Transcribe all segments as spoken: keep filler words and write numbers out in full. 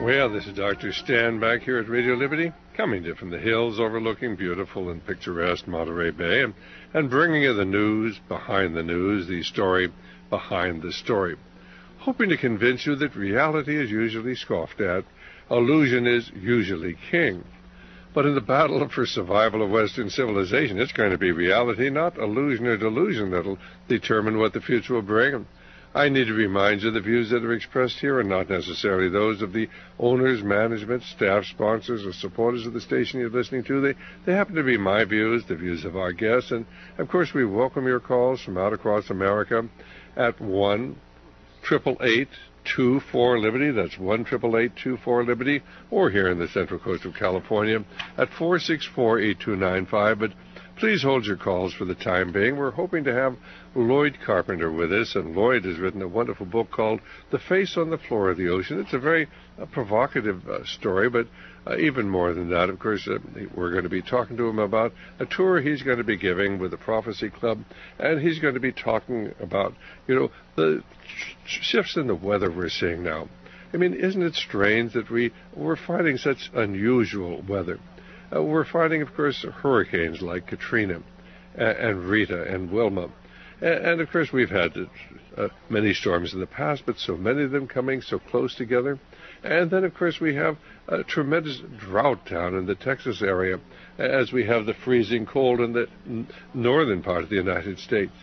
Well, this is Doctor Stan back here at Radio Liberty, coming to you from the hills overlooking beautiful and picturesque Monterey Bay, and, and bringing you the news behind the news, the story behind the story, hoping to convince you that reality is usually scoffed at, illusion is usually king. But in the battle for survival of Western civilization, it's going to be reality, not illusion or delusion, that'll determine what the future will bring. I need to remind you the views that are expressed here are not necessarily those of the owners, management, staff, sponsors, or supporters of the station you're listening to. They, they happen to be my views, the views of our guests, and, of course, we welcome your calls from out across America at one eight eight eight, two four, Liberty. That's one eight eight eight, two four, Liberty, or here in the Central Coast of California at four six four, eight two nine five. But please hold your calls for the time being. We're hoping to have Lloyd Carpenter with us, and Lloyd has written a wonderful book called The Face on the Floor of the Ocean. It's a very uh, provocative uh, story, but uh, even more than that, of course, uh, we're going to be talking to him about a tour he's going to be giving with the Prophecy Club, and he's going to be talking about, you know, the shifts in the weather we're seeing now. I mean, isn't it strange that we, we're finding such unusual weather? Uh, we're finding, of course, hurricanes like Katrina and, and Rita and Wilma. And, and, of course, we've had uh, many storms in the past, but so many of them coming so close together. And then, of course, we have a tremendous drought down in the Texas area, as we have the freezing cold in the n- northern part of the United States.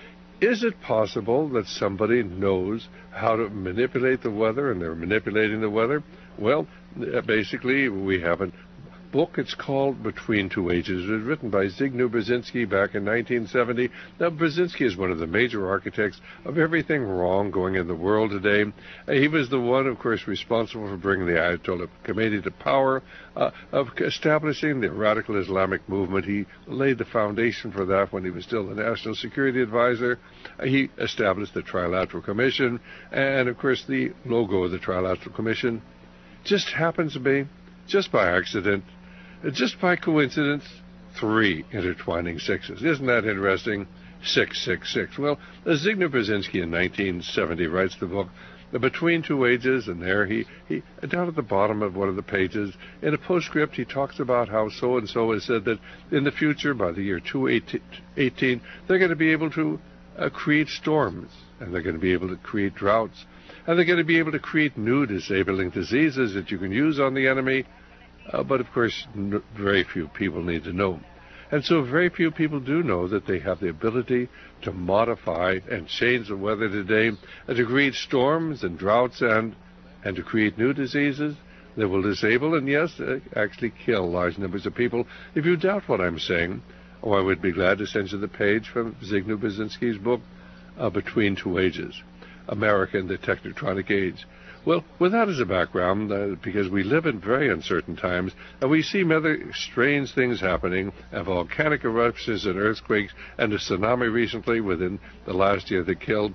Is it possible that somebody knows how to manipulate the weather, and they're manipulating the weather? Well, basically, we have a book. It's called Between Two Ages. It was written by Zygmunt Brzezinski back in nineteen seventy. Now, Brzezinski is one of the major architects of everything wrong going in the world today. Uh, he was the one, of course, responsible for bringing the Ayatollah Khomeini to power, uh, of establishing the radical Islamic movement. He laid the foundation for that when he was still the National Security Advisor. Uh, he established the Trilateral Commission, and, of course, the logo of the Trilateral Commission just happens to be, just by accident, just by coincidence, three intertwining sixes. Isn't that interesting? six six six. Well, Zygmunt Brzezinski in nineteen seventy writes the book Between Two Ages, and there he, he, down at the bottom of one of the pages, in a postscript, he talks about how so-and-so has said that in the future, by the year two eighteen, they're going to be able to uh, create storms, and they're going to be able to create droughts, and they're going to be able to create new disabling diseases that you can use on the enemy. Uh, but, of course, n- very few people need to know. And so very few people do know that they have the ability to modify and change the weather today, and to create storms and droughts and, and to create new diseases that will disable and, yes, uh, actually kill large numbers of people. If you doubt what I'm saying, oh, I would be glad to send you the page from Zygmunt Brzezinski's book, uh, Between Two Ages, America in the Technotronic Age. Well, with that as a background, uh, because we live in very uncertain times, and we see other strange things happening, and volcanic eruptions and earthquakes, and a tsunami recently within the last year that killed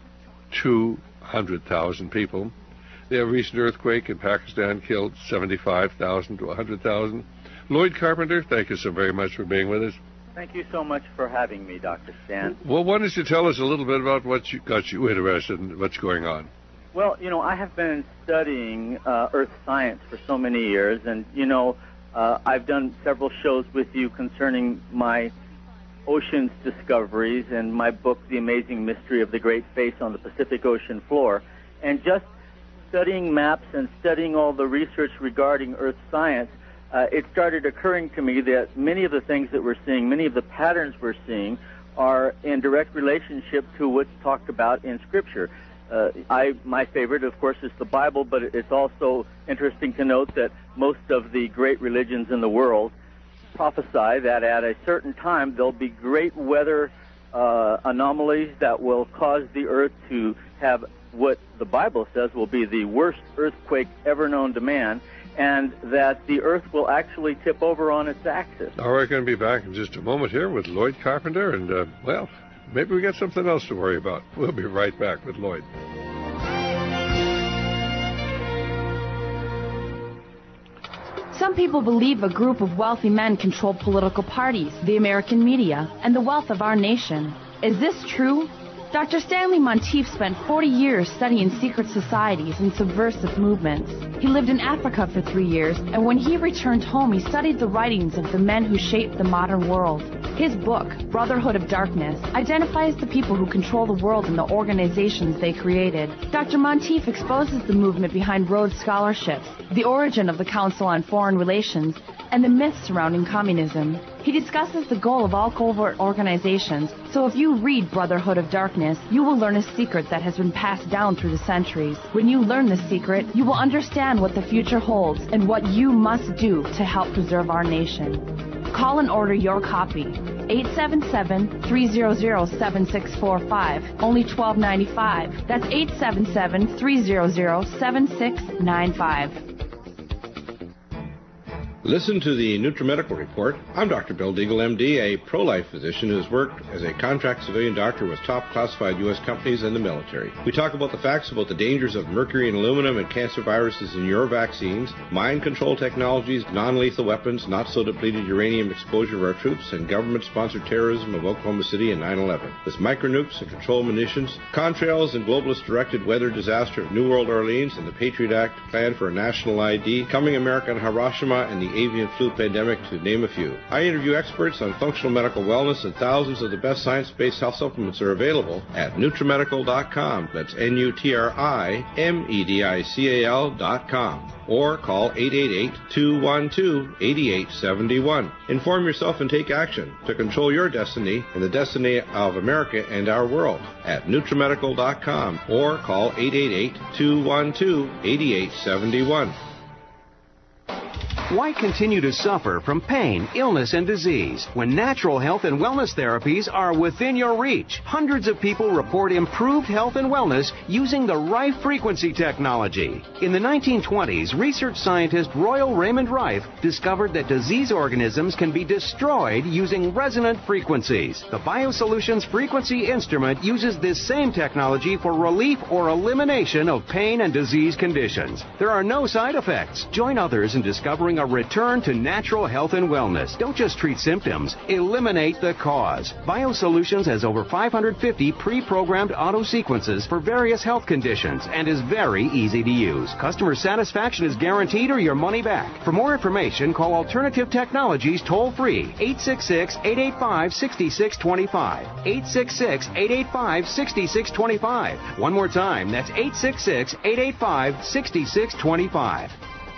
two hundred thousand people. The recent earthquake in Pakistan killed seventy-five thousand to one hundred thousand. Lloyd Carpenter, thank you so very much for being with us. Thank you so much for having me, Doctor Stan. Well, why don't you tell us a little bit about what you, got you interested in what's going on? Well, you know, I have been studying uh, earth science for so many years, and, you know, uh, I've done several shows with you concerning my oceans discoveries and my book, The Amazing Mystery of the Great Face on the Pacific Ocean Floor. And just studying maps and studying all the research regarding earth science, uh, it started occurring to me that many of the things that we're seeing, many of the patterns we're seeing, are in direct relationship to what's talked about in Scripture. Uh, I, my favorite, of course, is the Bible, but it's also interesting to note that most of the great religions in the world prophesy that at a certain time there'll be great weather uh, anomalies that will cause the earth to have what the Bible says will be the worst earthquake ever known to man, and that the earth will actually tip over on its axis. All right, going to be back in just a moment here with Lloyd Carpenter, and, uh, well, maybe we got something else to worry about. We'll be right back with Lloyd. Some people believe a group of wealthy men control political parties, the American media, and the wealth of our nation. Is this true? Doctor Stanley Monteith spent forty years studying secret societies and subversive movements. He lived in Africa for three years, and when he returned home, he studied the writings of the men who shaped the modern world. His book, Brotherhood of Darkness, identifies the people who control the world and the organizations they created. Doctor Monteith exposes the movement behind Rhodes Scholarships, the origin of the Council on Foreign Relations, and the myths surrounding communism. He discusses the goal of all covert organizations, so if you read Brotherhood of Darkness, you will learn a secret that has been passed down through the centuries. When you learn the secret, you will understand what the future holds and what you must do to help preserve our nation. Call and order your copy. eight seven seven, three zero zero, seven six four five, only twelve ninety-five. That's eight seven seven, three zero zero, seven six nine five. Listen to the NutriMedical Report. I'm Doctor Bill Deagle, M D, a pro-life physician who has worked as a contract civilian doctor with top classified U S companies and the military. We talk about the facts about the dangers of mercury and aluminum and cancer viruses in your vaccines, mind control technologies, non-lethal weapons, not-so-depleted uranium exposure of our troops, and government-sponsored terrorism of Oklahoma City and nine eleven. This micronukes and control munitions, contrails and globalist-directed weather disaster at New World Orleans, and the Patriot Act plan for a national I D, coming America and Hiroshima, and the avian flu pandemic, to name a few. I interview experts on functional medical wellness, and thousands of the best science-based health supplements are available at Nutrimedical dot com. That's N U T R I M E D I C A L dot com. Or call eight eight eight, two one two, eight eight seven one. Inform yourself and take action to control your destiny and the destiny of America and our world at Nutrimedical dot com. Or call eight eight eight, two one two, eight eight seven one. Why continue to suffer from pain, illness, and disease when natural health and wellness therapies are within your reach? Hundreds of people report improved health and wellness using the Rife frequency technology. In the nineteen twenties, research scientist Royal Raymond Rife discovered that disease organisms can be destroyed using resonant frequencies. The BioSolutions frequency instrument uses this same technology for relief or elimination of pain and disease conditions. There are no side effects. Join others in discovering a return to natural health and wellness. Don't just treat symptoms, eliminate the cause. BioSolutions has over five hundred fifty pre-programmed auto sequences for various health conditions and is very easy to use. Customer satisfaction is guaranteed or your money back. For more information, call Alternative Technologies toll-free, eight six six, eight eight five, six six two five, eight six six, eight eight five, six six two five. One more time, that's eight six six, eight eight five, six six two five.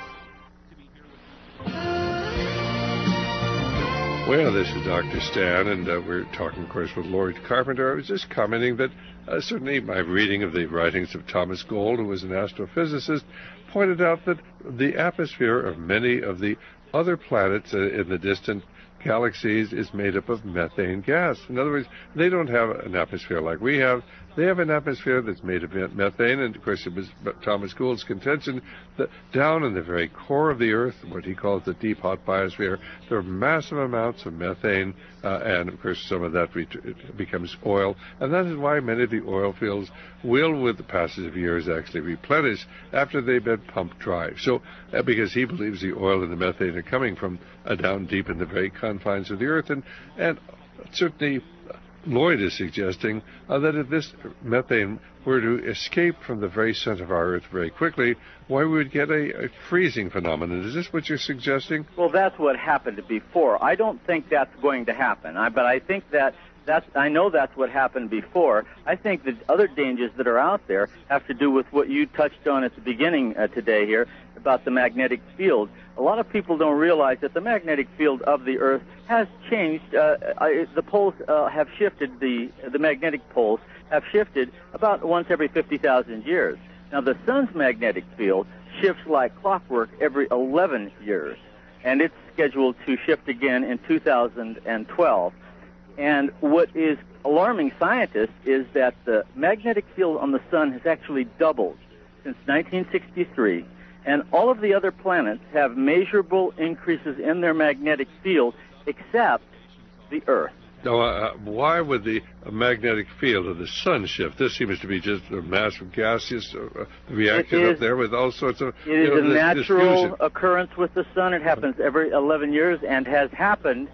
Well, this is Doctor Stan, and uh, we're talking, of course, with Lloyd Carpenter. I was just commenting that uh, certainly my reading of the writings of Thomas Gold, who was an astrophysicist, pointed out that the atmosphere of many of the other planets uh, in the distant galaxies is made up of methane gas. In other words, they don't have an atmosphere like we have. They have an atmosphere that's made of methane, and of course it was Thomas Gould's contention that down in the very core of the Earth, what he calls the deep hot biosphere, there are massive amounts of methane, uh, and of course some of that ret- becomes oil, and that is why many of the oil fields will, with the passage of years, actually replenish after they've been pumped dry. So, uh, because he believes the oil and the methane are coming from uh, down deep in the very confines of the Earth, and, and certainly Lloyd is suggesting uh, that if this methane were to escape from the very center of our Earth very quickly, why we would get a, a freezing phenomenon. Is this what you're suggesting? Well, that's what happened before. I don't think that's going to happen, I, but I think that that's, I know that's what happened before. I think the other dangers that are out there have to do with what you touched on at the beginning uh, today here about the magnetic field. A lot of people don't realize that the magnetic field of the Earth has changed. Uh, I, the poles uh, have shifted, the, the magnetic poles have shifted about once every fifty thousand years. Now, the sun's magnetic field shifts like clockwork every eleven years, and it's scheduled to shift again in two thousand twelve. And what is alarming scientists is that the magnetic field on the sun has actually doubled since nineteen sixty-three, and all of the other planets have measurable increases in their magnetic field except the Earth. Now, uh, why would the magnetic field of the sun shift? This seems to be just a massive gaseous uh, reaction is, up there with all sorts of... It is you know, a this, natural this occurrence with the sun. It happens every eleven years and has happened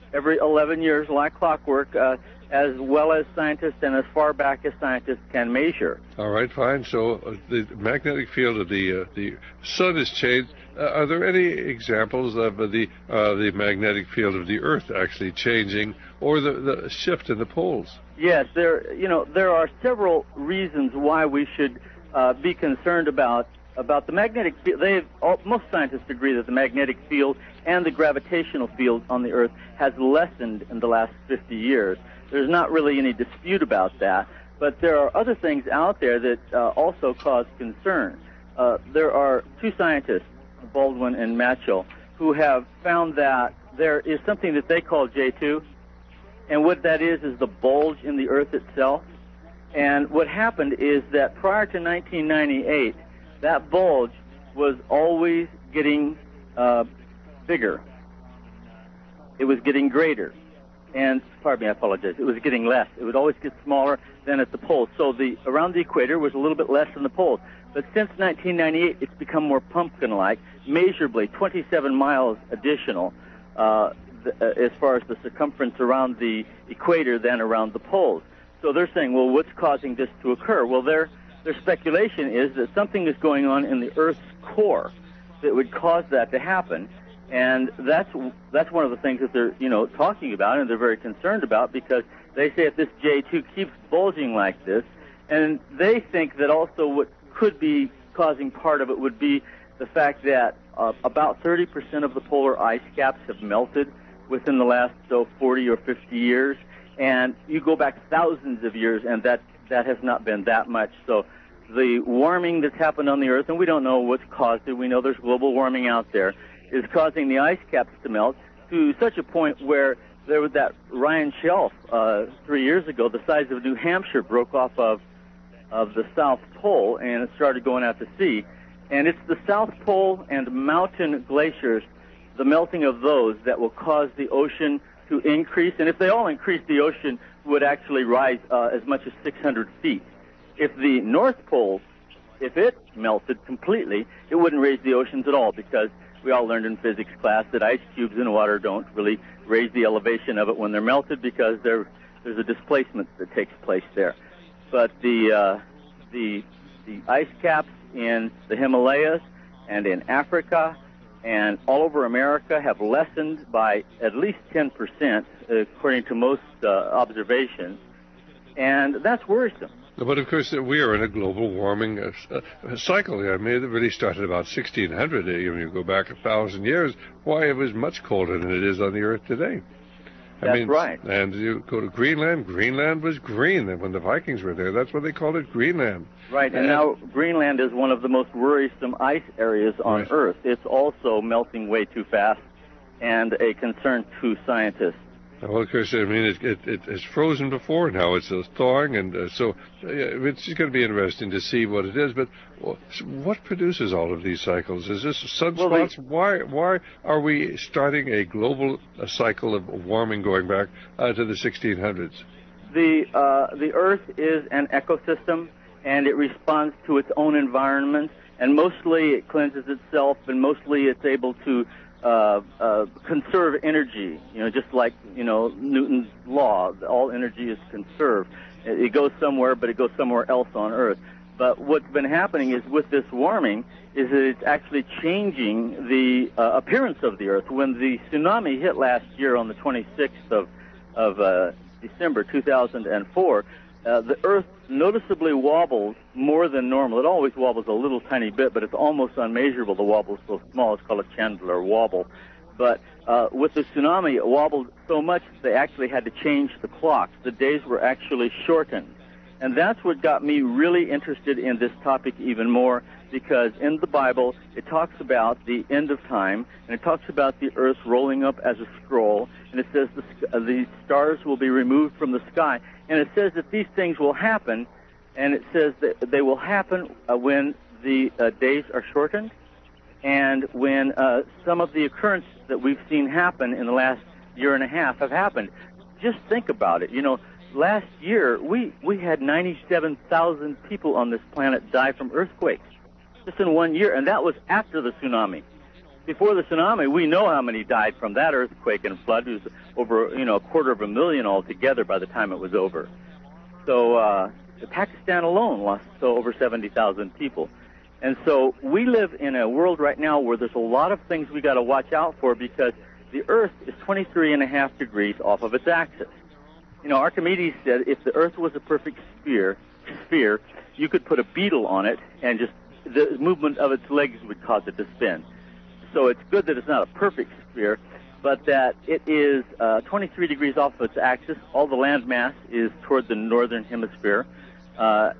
every eleven years, like clockwork, uh, as well as scientists and as far back as scientists can measure. All right, fine. So uh, the magnetic field of the uh, the sun has changed. Uh, are there any examples of uh, the uh, the magnetic field of the Earth actually changing, or the, the shift in the poles? Yes, there. You know, there are several reasons why we should uh, be concerned about about the magnetic field. They most scientists agree that the magnetic field and the gravitational field on the Earth has lessened in the last fifty years. There's not really any dispute about that, but there are other things out there that uh, also cause concern. Uh, there are two scientists, Baldwin and Matchell, who have found that there is something that they call J two, and what that is is the bulge in the Earth itself. And what happened is that prior to nineteen ninety-eight, that bulge was always getting uh, bigger. It was getting greater. And, pardon me, I apologize, it was getting less. It would always get smaller than at the poles. So the around the equator was a little bit less than the poles. But since nineteen ninety-eight, it's become more pumpkin-like, measurably twenty-seven miles additional uh, th- uh, as far as the circumference around the equator than around the poles. So they're saying, well, what's causing this to occur? Well, their their speculation is that something is going on in the Earth's core that would cause that to happen. And that's that's one of the things that they're, you know, talking about, and they're very concerned about, because they say if this J two keeps bulging like this, and they think that also what could be causing part of it would be the fact that uh, about thirty percent of the polar ice caps have melted within the last so forty or fifty years, and you go back thousands of years, and that that has not been that much. So the warming that's happened on the Earth, and we don't know what's caused it. We know there's global warming out there, is causing the ice caps to melt to such a point where there was that Ryan shelf uh, three years ago, the size of New Hampshire, broke off of of the South Pole, and it started going out to sea. And it's the South Pole and mountain glaciers, the melting of those, that will cause the ocean to increase. And if they all increase, the ocean would actually rise uh, as much as six hundred feet. If the North Pole, if it melted completely, it wouldn't raise the oceans at all, because we all learned in physics class that ice cubes in water don't really raise the elevation of it when they're melted, because there, there's a displacement that takes place there. But the, uh, the, the ice caps in the Himalayas and in Africa and all over America have lessened by at least ten percent, according to most uh, observations, and that's worrisome. But of course, we are in a global warming uh, uh, cycle. I mean, it really started about sixteen hundred. Uh, you, you go back a thousand years. Why, it was much colder than it is on the Earth today. I That's mean, right. And you go to Greenland. Greenland was green when the Vikings were there. That's why they called it Greenland. Right, and, and now Greenland is one of the most worrisome ice areas on right. Earth. It's also melting way too fast, and a concern to scientists. Well, of course, I mean, it, it, it, it's frozen before now. It's uh, thawing, and uh, so uh, it's going to be interesting to see what it is. But what produces all of these cycles? Is this sunspots? Well, why why are we starting a global a cycle of warming going back uh, to the sixteen hundreds? The, uh, the Earth is an ecosystem, and it responds to its own environment, and mostly it cleanses itself, and mostly it's able to Uh, uh, conserve energy, you know, just like, you know, Newton's law, all energy is conserved. It, it goes somewhere, but it goes somewhere else on Earth. But what's been happening is with this warming is that it's actually changing the uh, appearance of the Earth. When the tsunami hit last year on the twenty-sixth of, of uh, December two thousand four, Uh, the Earth noticeably wobbles more than normal. It always wobbles a little tiny bit, but it's almost unmeasurable. The wobble is so small, it's called a Chandler wobble. But uh, with the tsunami, it wobbled so much they actually had to change the clocks. The days were actually shortened. And that's what got me really interested in this topic even more, because in the Bible, it talks about the end of time, and it talks about the earth rolling up as a scroll, and it says the, uh, the stars will be removed from the sky. And it says that these things will happen, and it says that they will happen uh, when the uh, days are shortened, and when uh, some of the occurrences that we've seen happen in the last year and a half have happened. Just think about it. You know, last year, we, we had ninety-seven thousand people on this planet die from earthquakes, just in one year, and that was after the tsunami. before the tsunami, we know how many died from that earthquake and flood. It was over, you know, a quarter of a million altogether by the time it was over. So uh, Pakistan alone lost so over seventy thousand people. And so we live in a world right now where there's a lot of things we got to watch out for, because the Earth is twenty-three and a half degrees off of its axis. You know, Archimedes said if the Earth was a perfect sphere, sphere, you could put a beetle on it and just the movement of its legs would cause it to spin. So it's good that it's not a perfect sphere, but that it is uh, twenty-three degrees off of its axis. All the land mass is toward the northern hemisphere. Uh,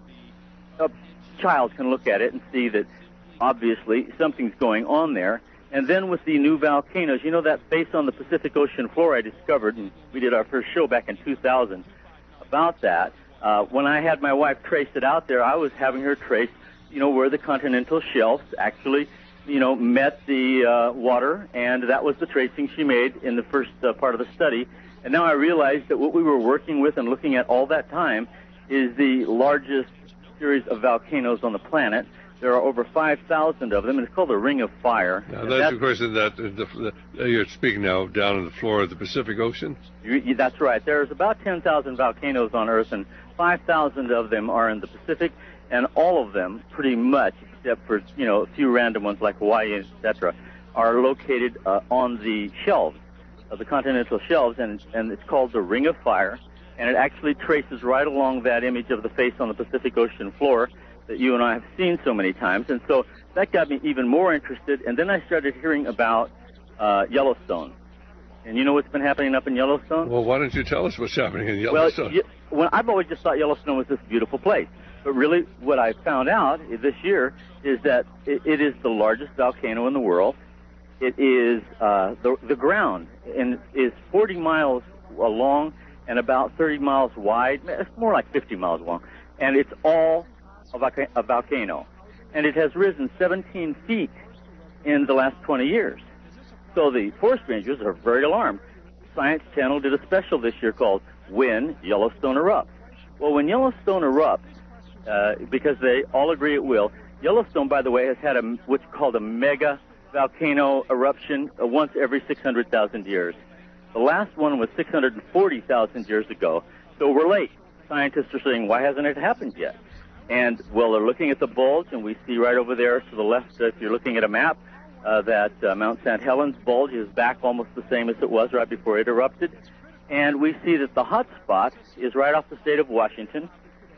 a child can look at it and see that obviously something's going on there. And then with the new volcanoes, you know, that face on the Pacific Ocean floor I discovered, and we did our first show back in two thousand about that. Uh, when I had my wife trace it out there, I was having her trace, you know, where the continental shelves actually, you know, met the uh, water, and that was the tracing she made in the first uh, part of the study. And now I realize that what we were working with and looking at all that time is the largest series of volcanoes on the planet. There are over five thousand of them, and it's called the Ring of Fire. Now, that's, that's, of course, in that, in the, the, you're speaking now down on the floor of the Pacific Ocean? You, you, that's right. There's about ten thousand volcanoes on Earth, and five thousand of them are in the Pacific, and all of them, pretty much, except for, you know, a few random ones like Hawaii, et cetera, are located uh, on the shelves, of the continental shelves, and, and it's called the Ring of Fire, and it actually traces right along that image of the face on the Pacific Ocean floor that you and I have seen so many times. And so that got me even more interested. And then I started hearing about uh, Yellowstone. And you know what's been happening up in Yellowstone? Well, why don't you tell us what's happening in Yellowstone? Well, you, well I've always just thought Yellowstone was this beautiful place. But really what I found out this year is that it, it is the largest volcano in the world. It is uh, the, the ground and is forty miles long and about thirty miles wide. It's more like fifty miles long. And it's all a volcano, and it has risen seventeen feet in the last twenty years. So the forest rangers are very alarmed. Science Channel did a special this year called When Yellowstone Erupts. Well, when Yellowstone erupts, uh, because they all agree it will, Yellowstone, by the way, has had a, what's called a mega volcano eruption uh, once every six hundred thousand years. The last one was six hundred forty thousand years ago, so we're late. Scientists are saying, why hasn't it happened yet? And, well, they're looking at the bulge, and we see right over there to the left, uh, if you're looking at a map, uh, that uh, Mount Saint Helens bulge is back almost the same as it was right before it erupted. And we see that the hot spot is right off the state of Washington.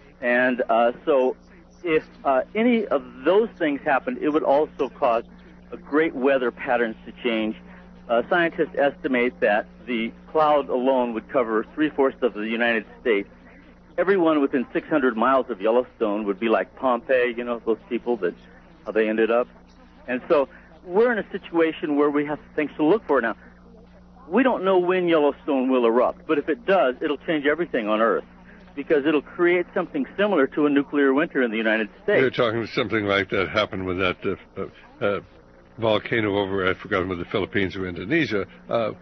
And uh, so if uh, any of those things happened, it would also cause a great weather patterns to change. Uh, scientists estimate that the cloud alone would cover three-fourths of the United States. Everyone within six hundred miles of Yellowstone would be like Pompeii, you know, those people that, how they ended up. And so we're in a situation where we have things to look for now. We don't know when Yellowstone will erupt, but if it does, it'll change everything on Earth, because it'll create something similar to a nuclear winter in the United States. You're talking something like that happened with that uh, uh, volcano over, I've forgotten whether the Philippines or Indonesia, uh,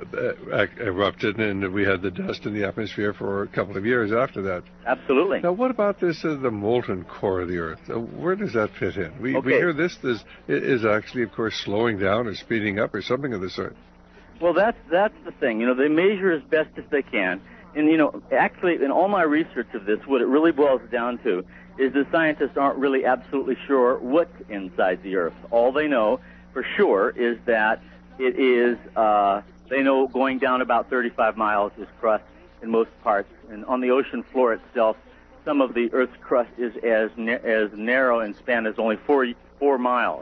uh, erupted, and we had the dust in the atmosphere for a couple of years after that. Absolutely. Now, what about this, uh, the molten core of the Earth? Uh, where does that fit in? We, okay. we hear this is, is actually, of course, slowing down or speeding up or something of the sort. Well, that's, that's the thing. You know, they measure as best as they can. And, you know, actually, in all my research of this, what it really boils down to is the scientists aren't really absolutely sure what's inside the Earth. All they know for sure is that it is, uh, they know going down about thirty-five miles is crust in most parts. And on the ocean floor itself, some of the Earth's crust is as na- as narrow in span as only four, four miles.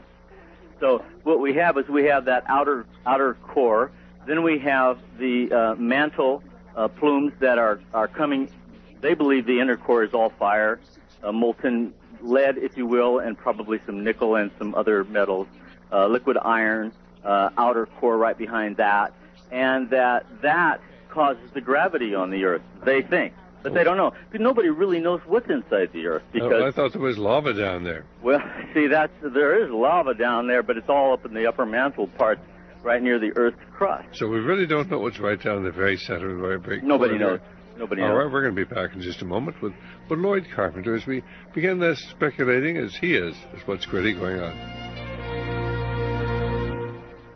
So what we have is we have that outer outer core. Then we have the uh, mantle uh, plumes that are, are coming. They believe the inner core is all fire, uh, molten lead, if you will, and probably some nickel and some other metals, uh, liquid iron, uh, outer core right behind that. And that that causes the gravity on the Earth, they think. But they don't know. Nobody really knows what's inside the Earth. Because, oh, I thought there was lava down there. Well, see, that's, there is lava down there, but it's all up in the upper mantle parts, right near the Earth's crust. So we really don't know what's right down in the very center of the very big Nobody corridor. knows. Nobody All knows. right, we're going to be back in just a moment with, with Lloyd Carpenter as we begin this speculating, as he is, as what's really going on.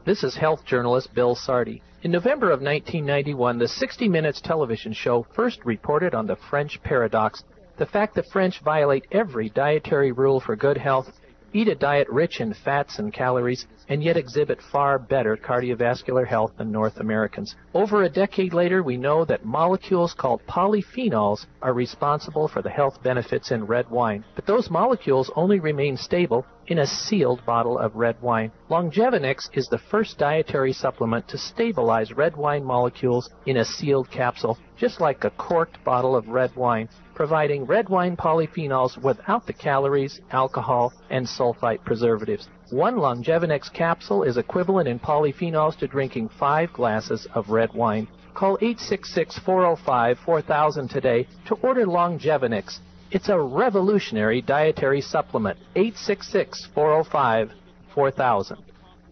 This is health journalist Bill Sardi. In November of nineteen ninety-one, the sixty minutes television show first reported on the French paradox, the fact that French violate every dietary rule for good health, eat a diet rich in fats and calories, and yet exhibit far better cardiovascular health than North Americans. Over a decade later, we know that molecules called polyphenols are responsible for the health benefits in red wine. But those molecules only remain stable in a sealed bottle of red wine. Longevinex is the first dietary supplement to stabilize red wine molecules in a sealed capsule, just like a corked bottle of red wine, providing red wine polyphenols without the calories, alcohol, and sulfite preservatives. One Longevinex capsule is equivalent in polyphenols to drinking five glasses of red wine. Call eight six six, four oh five, four thousand today to order Longevinex. It's a revolutionary dietary supplement. eight six six, four oh five, four thousand.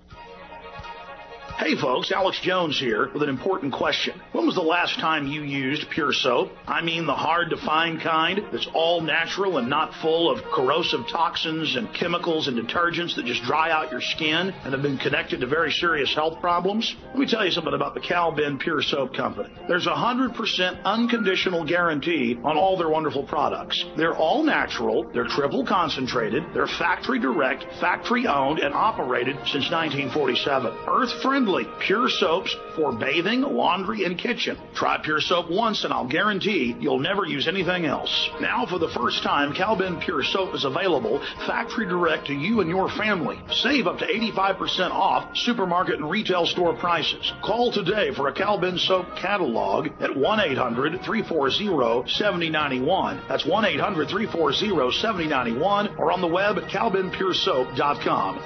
Hey folks, Alex Jones here with an important question. When was the last time you used Pure Soap? I mean the hard-to-find kind that's all natural and not full of corrosive toxins and chemicals and detergents that just dry out your skin and have been connected to very serious health problems? Let me tell you something about the Cal-Ben Pure Soap Company. There's a one hundred percent unconditional guarantee on all their wonderful products. They're all natural, they're triple concentrated, they're factory direct, factory owned, and operated since nineteen forty-seven. Earth-friendly. Pure soaps for bathing, laundry, and kitchen. Try Pure Soap once and I'll guarantee you'll never use anything else. Now for the first time, Cal-Ben Pure Soap is available factory direct to you and your family. Save up to eighty-five percent off supermarket and retail store prices. Call today for a Cal-Ben Soap catalog at one eight hundred, three four zero, seven zero nine one. That's one eight hundred, three four zero, seven zero nine one or on the web at cal ben pure soap dot com.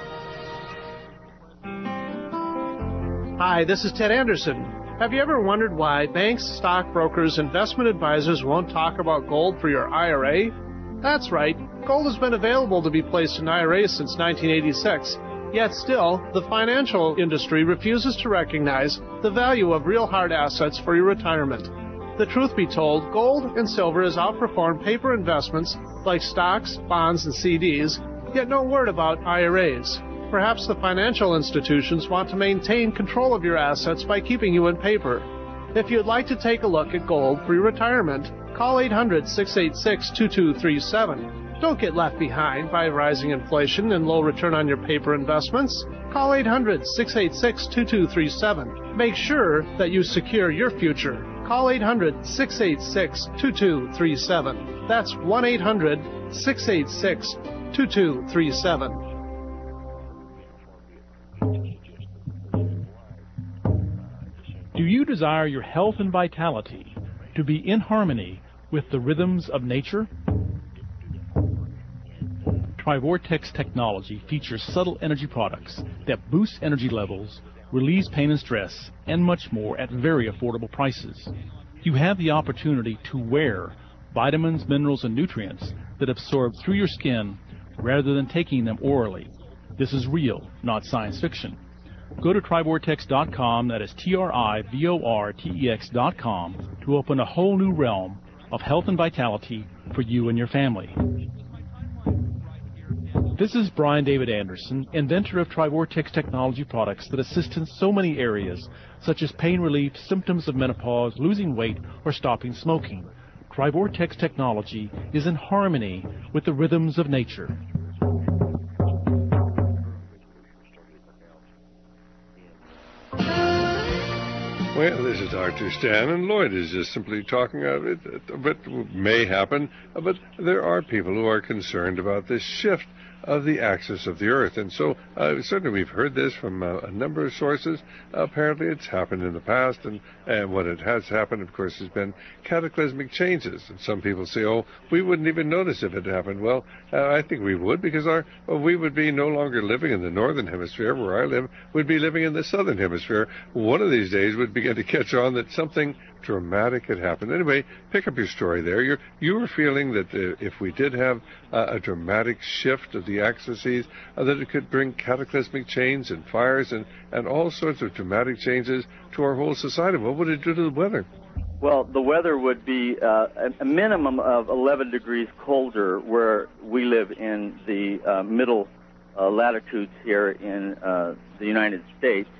Hi, this is Ted Anderson. Have you ever wondered why banks, stockbrokers, investment advisors won't talk about gold for your I R A? That's right. Gold has been available to be placed in I R As since nineteen eighty-six. Yet still, the financial industry refuses to recognize the value of real hard assets for your retirement. The truth be told, gold and silver has outperformed paper investments like stocks, bonds, and C Ds, yet no word about I R As. Perhaps the financial institutions want to maintain control of your assets by keeping you in paper. If you'd like to take a look at gold for your retirement, call eight hundred, six eight six, two two three seven. Don't get left behind by rising inflation and low return on your paper investments. Call eight hundred, six eight six, two two three seven. Make sure that you secure your future. Call eight hundred, six eight six, two two three seven. That's one eight hundred, six eight six, two two three seven. Do you desire your health and vitality to be in harmony with the rhythms of nature? Trivortex technology features subtle energy products that boost energy levels, relieves pain and stress, and much more at very affordable prices. You have the opportunity to wear vitamins, minerals, and nutrients that absorb through your skin rather than taking them orally. This is real, not science fiction. Go to trivortex dot com, that is T R I V O R T E X dot com, to open a whole new realm of health and vitality for you and your family. This is Brian David Anderson, inventor of Trivortex technology products that assist in so many areas, such as pain relief, symptoms of menopause, losing weight, or stopping smoking. Trivortex technology is in harmony with the rhythms of nature. Well, this is Doctor Stan, and Lloyd is just simply talking of it. But may happen, but there are people who are concerned about this shift of the axis of the Earth. And so uh, certainly we've heard this from uh, a number of sources. Uh, apparently it's happened in the past, and, and what it has happened, of course, has been cataclysmic changes. And some people say, oh, we wouldn't even notice if it happened. Well, uh, I think we would, because our well, we would be no longer living in the northern hemisphere where I live. We'd be living in the southern hemisphere. One of these days we'd begin to catch on that something dramatic had happened. Anyway, pick up your story there. You're, you were feeling that uh, if we did have uh, a dramatic shift of the axes, uh, that it could bring cataclysmic change and fires and, and all sorts of dramatic changes to our whole society. What would it do to the weather? Well, the weather would be uh, a minimum of eleven degrees colder where we live in the uh, middle uh, latitudes here in uh, the United States.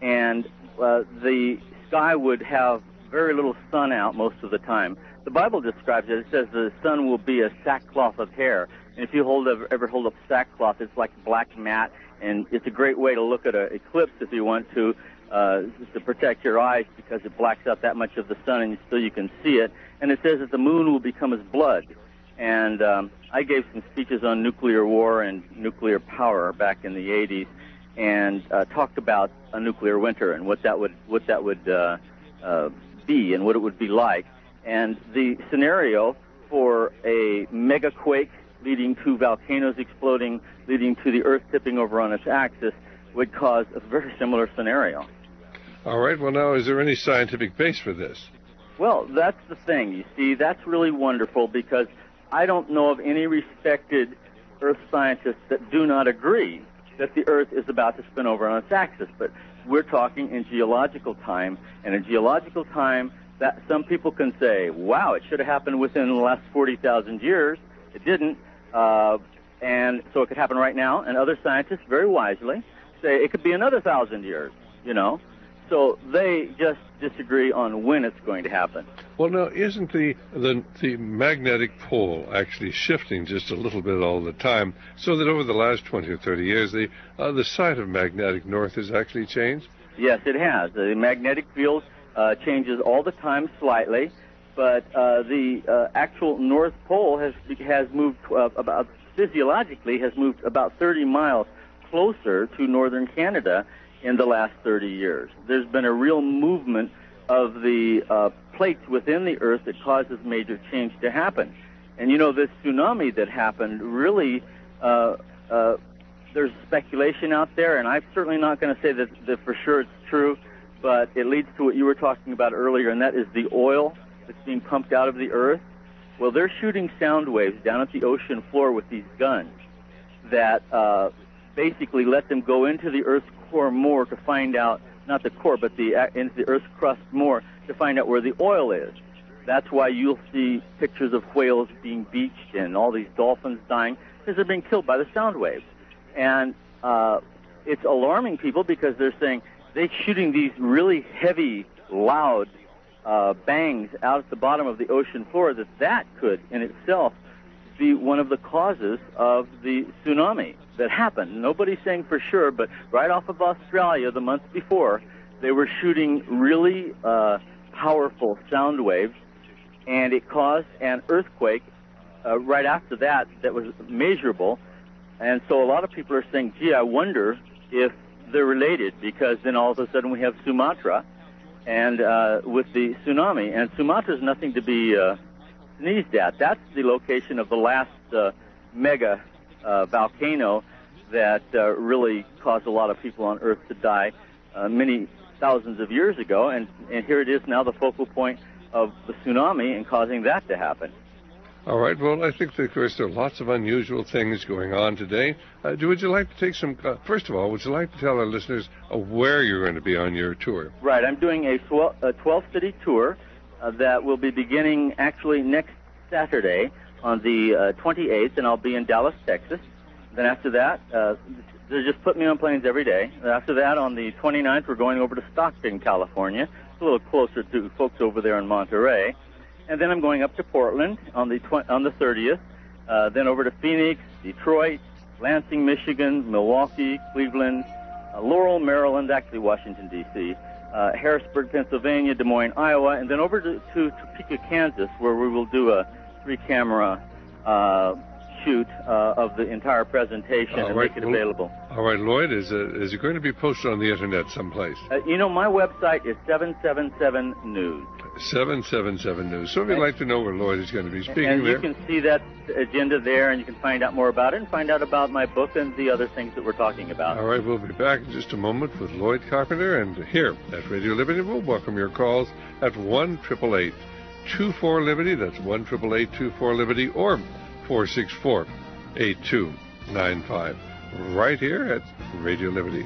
and uh, the sky would have very little sun out most of the time. The Bible describes it. It says the sun will be a sackcloth of hair. And if you hold ever, ever hold up sackcloth, it's like black mat, and it's a great way to look at an eclipse if you want to, uh, to protect your eyes because it blacks out that much of the sun and still you can see it. And it says that the moon will become as blood. And um, I gave some speeches on nuclear war and nuclear power back in the eighties, and uh, talked about a nuclear winter and what that would what that would uh, uh, be and what it would be like. And the scenario for a mega quake leading to volcanoes exploding, leading to the Earth tipping over on its axis, would cause a very similar scenario. All right. Well, now, is there any scientific base for this? Well, that's the thing. You see, that's really wonderful because I don't know of any respected Earth scientists that do not agree that the Earth is about to spin over on its axis. But we're talking in geological time, and in geological time, that some people can say, wow, it should have happened within the last forty thousand years. It didn't. Uh, and so it could happen right now. And other scientists, very wisely, say it could be another thousand years, you know. So they just disagree on when it's going to happen. Well, now, isn't the, the the magnetic pole actually shifting just a little bit all the time, so that over the last twenty or thirty years, the uh, the site of magnetic north has actually changed? Yes, it has. The magnetic field uh, changes all the time slightly, but uh, the uh, actual North Pole has has moved uh, about, physiologically, has moved about thirty miles closer to northern Canada in the last thirty years. There's been a real movement of the uh, plates within the Earth that causes major change to happen. And you know, this tsunami that happened really, uh, uh, there's speculation out there, and I'm certainly not going to say that, that for sure it's true, but it leads to what you were talking about earlier, and that is the oil that's being pumped out of the Earth. Well, they're shooting sound waves down at the ocean floor with these guns that uh, basically let them go into the Earth's core more to find out, not the core, but the into the Earth's crust more to find out where the oil is. That's why you'll see pictures of whales being beached and all these dolphins dying because they're being killed by the sound waves. And uh, it's alarming people because they're saying they're shooting these really heavy, loud uh, bangs out at the bottom of the ocean floor, that that could in itself be one of the causes of the tsunami that happened. Nobody's saying for sure, but right off of Australia the month before, they were shooting really uh, powerful sound waves, and it caused an earthquake uh, right after that that was measurable. And so a lot of people are saying, gee, I wonder if they're related, because then all of a sudden we have Sumatra and uh, with the tsunami. And Sumatra is nothing to be uh, sneezed at. That's the location of the last uh, mega uh, volcano that uh, really caused a lot of people on Earth to die uh, many thousands of years ago. And, and here it is now, the focal point of the tsunami and causing that to happen. All right. Well, I think, that, of course, there are lots of unusual things going on today. Uh, do, would you like to take some, uh, first of all, would you like to tell our listeners uh, where you're going to be on your tour? Right. I'm doing a twelve-city tour uh, that will be beginning actually next Saturday on the uh, twenty-eighth, and I'll be in Dallas, Texas. Then after that, uh, they just put me on planes every day. After that, on the twenty-ninth, we're going over to Stockton, California. It's a little closer to folks over there in Monterey. And then I'm going up to Portland on the tw- on the thirtieth, uh, then over to Phoenix, Detroit, Lansing, Michigan, Milwaukee, Cleveland, uh, Laurel, Maryland, actually Washington, D C, uh, Harrisburg, Pennsylvania, Des Moines, Iowa, and then over to, to Topeka, Kansas, where we will do a three-camera uh, shoot uh, of the entire presentation all and right. make it available. All right, Lloyd, is, uh, is it going to be posted on the Internet someplace? Uh, you know, my website is seven seven seven News. seven seven seven News. So if you'd like to know where Lloyd is going to be speaking and there. you can see that agenda there, and you can find out more about it and find out about my book and the other things that we're talking about. All right, we'll be back in just a moment with Lloyd Carpenter, and here at Radio Liberty, we'll welcome your calls at one eight eight eight, two four, Liberty. That's one eight eight eight, two four, Liberty, or four six four, eight two nine five. Right here at Radio Liberty.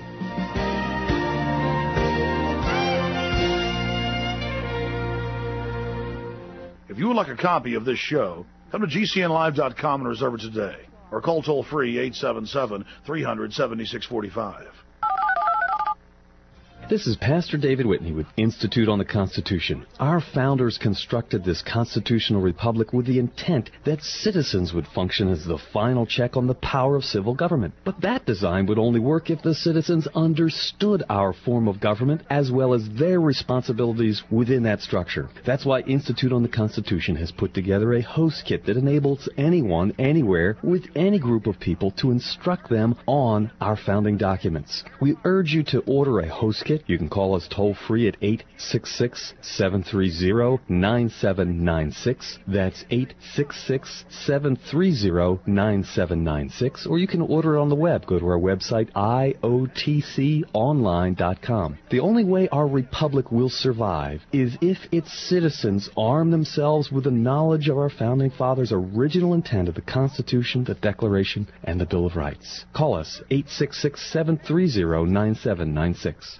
If you would like a copy of this show, come to G C N live dot com and reserve it today, or call toll-free eight seven seven, three hundred, seventy-six forty-five. This is Pastor David Whitney with Institute on the Constitution. Our founders constructed this constitutional republic with the intent that citizens would function as the final check on the power of civil government. But that design would only work if the citizens understood our form of government as well as their responsibilities within that structure. That's why Institute on the Constitution has put together a host kit that enables anyone, anywhere, with any group of people to instruct them on our founding documents. We urge you to order a host kit. You can call us toll-free at eight six six, seven three zero, nine seven nine six. That's eight six six, seven three zero, nine seven nine six. Or you can order it on the web. Go to our website, I O T C online dot com. The only way our republic will survive is if its citizens arm themselves with the knowledge of our Founding Fathers' original intent of the Constitution, the Declaration, and the Bill of Rights. Call us, eight six six, seven three zero, nine seven nine six.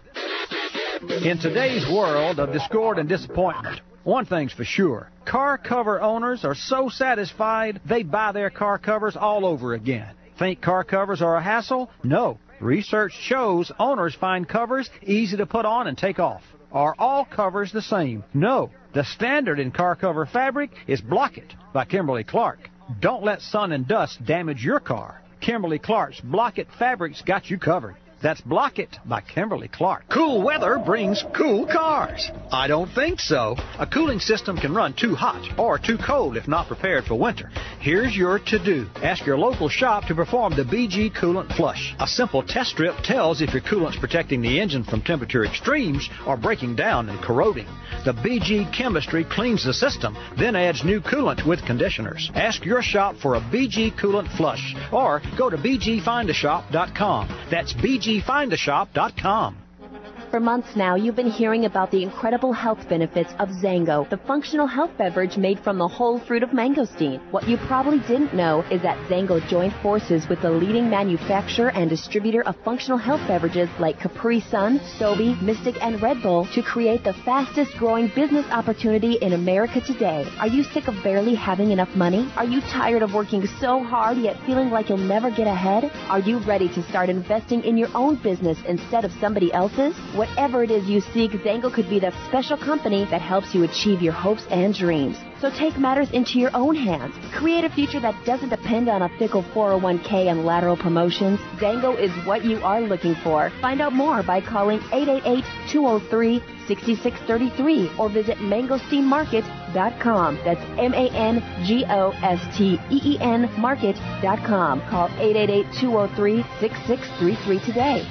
In today's world of discord and disappointment, one thing's for sure. Car cover owners are so satisfied they buy their car covers all over again. Think car covers are a hassle? No. Research shows owners find covers easy to put on and take off. Are all covers the same? No. The standard in car cover fabric is Block-It by Kimberly-Clark. Don't let sun and dust damage your car. Kimberly-Clark's Block-It fabric's got you covered. That's Block-It by Kimberly-Clark. Cool weather brings cool cars. I don't think so. A cooling system can run too hot or too cold if not prepared for winter. Here's your to-do. Ask your local shop to perform the B G Coolant Flush. A simple test strip tells if your coolant's protecting the engine from temperature extremes or breaking down and corroding. The B G chemistry cleans the system, then adds new coolant with conditioners. Ask your shop for a B G Coolant Flush or go to b g find a shop dot com. That's b g find a shop dot com. For months now, you've been hearing about the incredible health benefits of Zango, the functional health beverage made from the whole fruit of mangosteen. What you probably didn't know is that Zango joined forces with the leading manufacturer and distributor of functional health beverages like Capri Sun, Sobe, Mystic, and Red Bull to create the fastest growing business opportunity in America today. Are you sick of barely having enough money? Are you tired of working so hard yet feeling like you'll never get ahead? Are you ready to start investing in your own business instead of somebody else's? Whatever it is you seek, Zango could be the special company that helps you achieve your hopes and dreams. So take matters into your own hands. Create a future that doesn't depend on a fickle four oh one k and lateral promotions. Zango is what you are looking for. Find out more by calling eight eight eight, two oh three, six six three three or visit mangosteen market dot com. That's M A N G O S T E E N market dot com. Call eight eight eight, two oh three, six six three three today.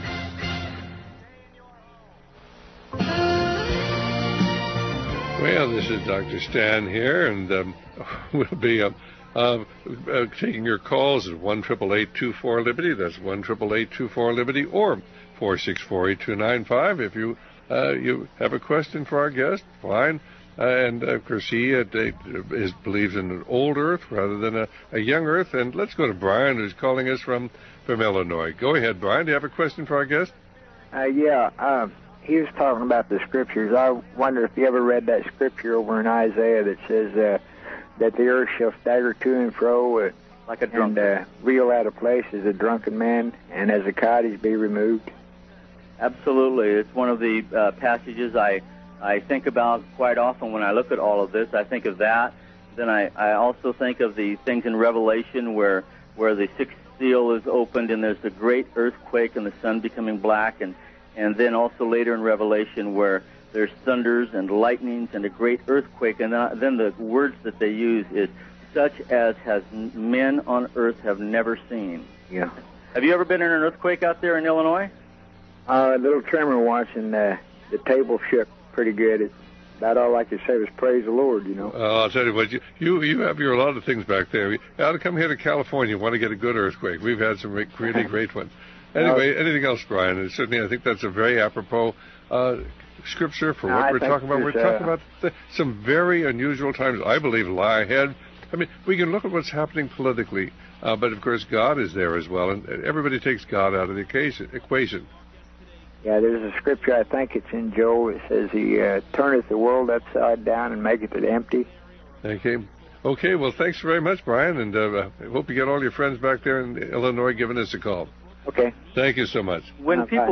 Well, this is Doctor Stan here, and um, we'll be uh, uh, uh, taking your calls at one eight eight eight, two four, Liberty. That's one eight eight eight, two four, Liberty, or four six four, eight two nine five. If you uh, you have a question for our guest, fine. Uh, and, of course, he uh, is, believes in an old Earth rather than a, a young Earth. And let's go to Brian, who's calling us from, from Illinois. Go ahead, Brian. Do you have a question for our guest? Uh, yeah. Uh, he was talking about the scriptures. I wonder if you ever read that scripture over in Isaiah that says uh, that the earth shall stagger to and fro uh, like a drunken, and uh, reel out of place as a drunken man, and as a cottage be removed. Absolutely. It's one of the uh, passages I, I think about quite often when I look at all of this. I think of that. Then I, I also think of the things in Revelation where where the sixth seal is opened and there's a great earthquake and the sun becoming black, and And then also later in Revelation where there's thunders and lightnings and a great earthquake. And then the words that they use is such as has men on earth have never seen. Yeah. Have you ever been in an earthquake out there in Illinois? Uh, a little tremor once, and uh, the table shook pretty good. It's about all I could say was praise the Lord, you know. Uh, I'll tell you what, you, you you have your a lot of things back there. You ought to come here to California. You want to get a good earthquake. We've had some really great ones. Anyway, anything else, Brian? And certainly, I think that's a very apropos uh, scripture for what no, we're talking about. We're uh, talking about th- some very unusual times, I believe, lie ahead. I mean, we can look at what's happening politically, uh, but of course, God is there as well, and everybody takes God out of the equation. equation. Yeah, there's a scripture, I think it's in Joel, it says, He uh, turneth the world upside down and maketh it empty. Okay. Okay, well, thanks very much, Brian, and uh, I hope you get all your friends back there in Illinois giving us a call. Okay. Thank you so much. When Okay. people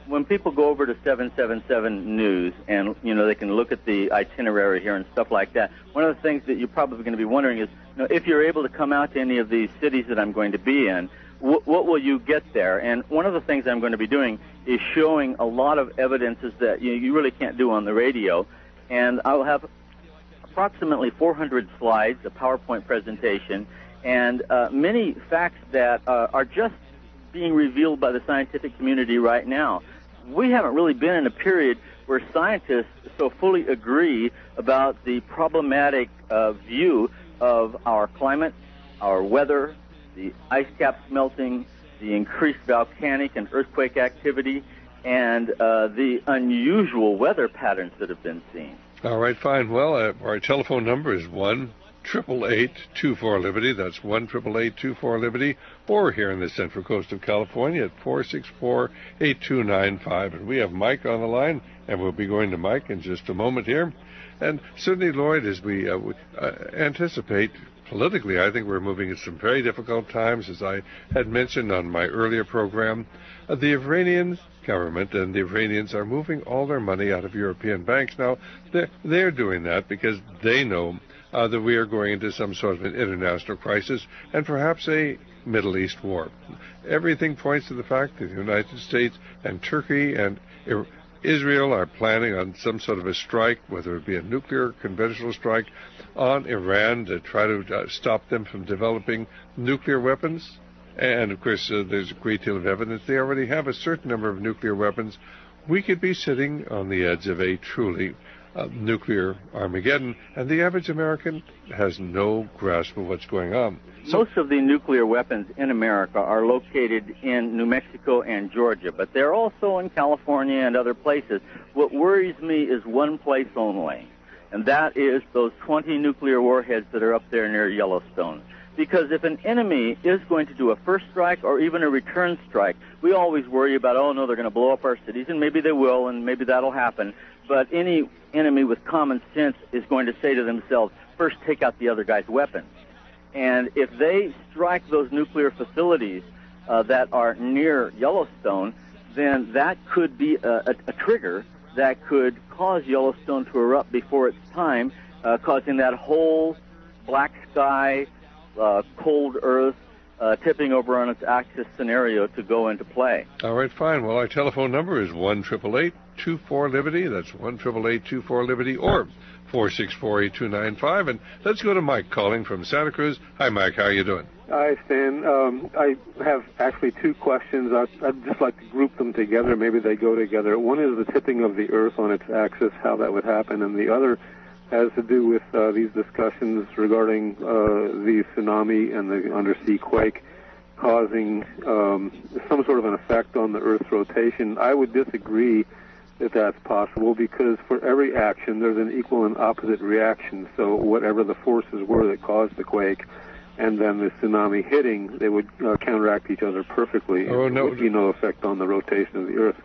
when people go over to seven seventy-seven News and, you know, they can look at the itinerary here and stuff like that, one of the things that you're probably going to be wondering is, you know, if you're able to come out to any of these cities that I'm going to be in, wh- what will you get there? And one of the things I'm going to be doing is showing a lot of evidences that you, you really can't do on the radio. And I'll have approximately four hundred slides, a PowerPoint presentation, and uh, many facts that uh, are just being revealed by the scientific community right now. We haven't really been in a period where scientists so fully agree about the problematic uh, view of our climate, our weather, the ice caps melting, the increased volcanic and earthquake activity, and uh, the unusual weather patterns that have been seen. All right, fine. Well, uh, our telephone number is one triple eight two four Liberty. That's one triple eight two four Liberty, or here in the Central Coast of California at four six four eight two nine five. And we have Mike on the line, and we'll be going to Mike in just a moment here. And certainly, Lloyd, as we uh, uh, anticipate politically, I think we're moving at some very difficult times. As I had mentioned on my earlier program, uh, the Iranian government and the Iranians are moving all their money out of European banks. Now, they're, they're doing that because they know uh, that we are going into some sort of an international crisis and perhaps a Middle East war. Everything points to the fact that the United States and Turkey and Ir- Israel are planning on some sort of a strike, whether it be a nuclear conventional strike, on Iran to try to uh, stop them from developing nuclear weapons. And, of course, uh, there's a great deal of evidence they already have a certain number of nuclear weapons. We could be sitting on the edge of a truly uh, nuclear Armageddon, and the average American has no grasp of what's going on. So, most of the nuclear weapons in America are located in New Mexico and Georgia, but they're also in California and other places. What worries me is one place only, and that is those twenty nuclear warheads that are up there near Yellowstone. Because if an enemy is going to do a first strike or even a return strike, we always worry about, oh, no, they're going to blow up our cities, and maybe they will, and maybe that'll happen. But any enemy with common sense is going to say to themselves, first take out the other guy's weapons. And if they strike those nuclear facilities uh, that are near Yellowstone, then that could be a, a, a trigger that could cause Yellowstone to erupt before its time, uh, causing that whole black sky, Uh, cold earth, uh, tipping over on its axis scenario to go into play. All right, fine. Well, our telephone number is one triple eight two four Liberty. That's one triple eight two four Liberty, or four six four eight two nine five. And let's go to Mike calling from Santa Cruz. Hi, Mike. How are you doing? Hi, Stan. Um, I have actually two questions. I'd, I'd just like to group them together. Maybe they go together. One is the tipping of the earth on its axis, how that would happen, and the other has to do with uh, these discussions regarding uh, the tsunami and the undersea quake causing um, some sort of an effect on the Earth's rotation. I would disagree that that's possible because for every action there's an equal and opposite reaction. So whatever the forces were that caused the quake and then the tsunami hitting, they would uh, counteract each other perfectly. Oh, no. There would be no effect on the rotation of the Earth.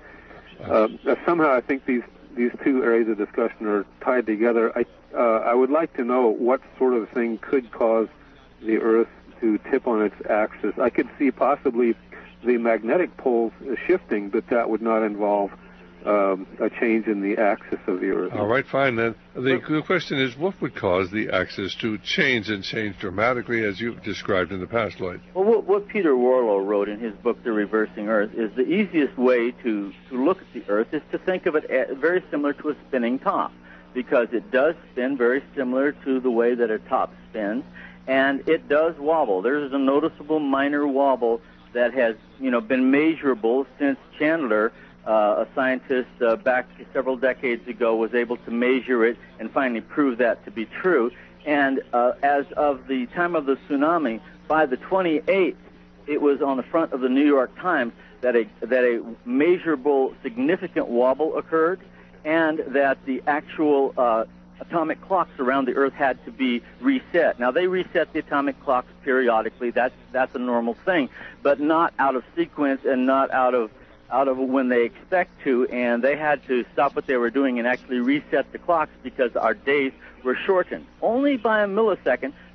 Uh, somehow I think these These two areas of discussion are tied together. I, uh, I would like to know what sort of thing could cause the Earth to tip on its axis. I could see possibly the magnetic poles shifting, but that would not involve um, a change in the axis of the Earth. All right, fine then. The, the question is, what would cause the axis to change and change dramatically, as you've described in the past, Lloyd? Well, what, what Peter Warlow wrote in his book, The Reversing Earth, is the easiest way to, to look at the Earth is to think of it as very similar to a spinning top, because it does spin very similar to the way that a top spins, and it does wobble. There's a noticeable minor wobble that has, you know, been measurable since Chandler, Uh, a scientist uh, back several decades ago, was able to measure it and finally prove that to be true. And uh, as of the time of the tsunami, by the twenty-eighth, it was on the front of the New York Times that a that a measurable, significant wobble occurred, and that the actual uh, atomic clocks around the Earth had to be reset. Now, they reset the atomic clocks periodically. That's that's a normal thing, but not out of sequence and not out of out of when they expect to, and they had to stop what they were doing and actually reset the clocks because our days were shortened only by a millisecond,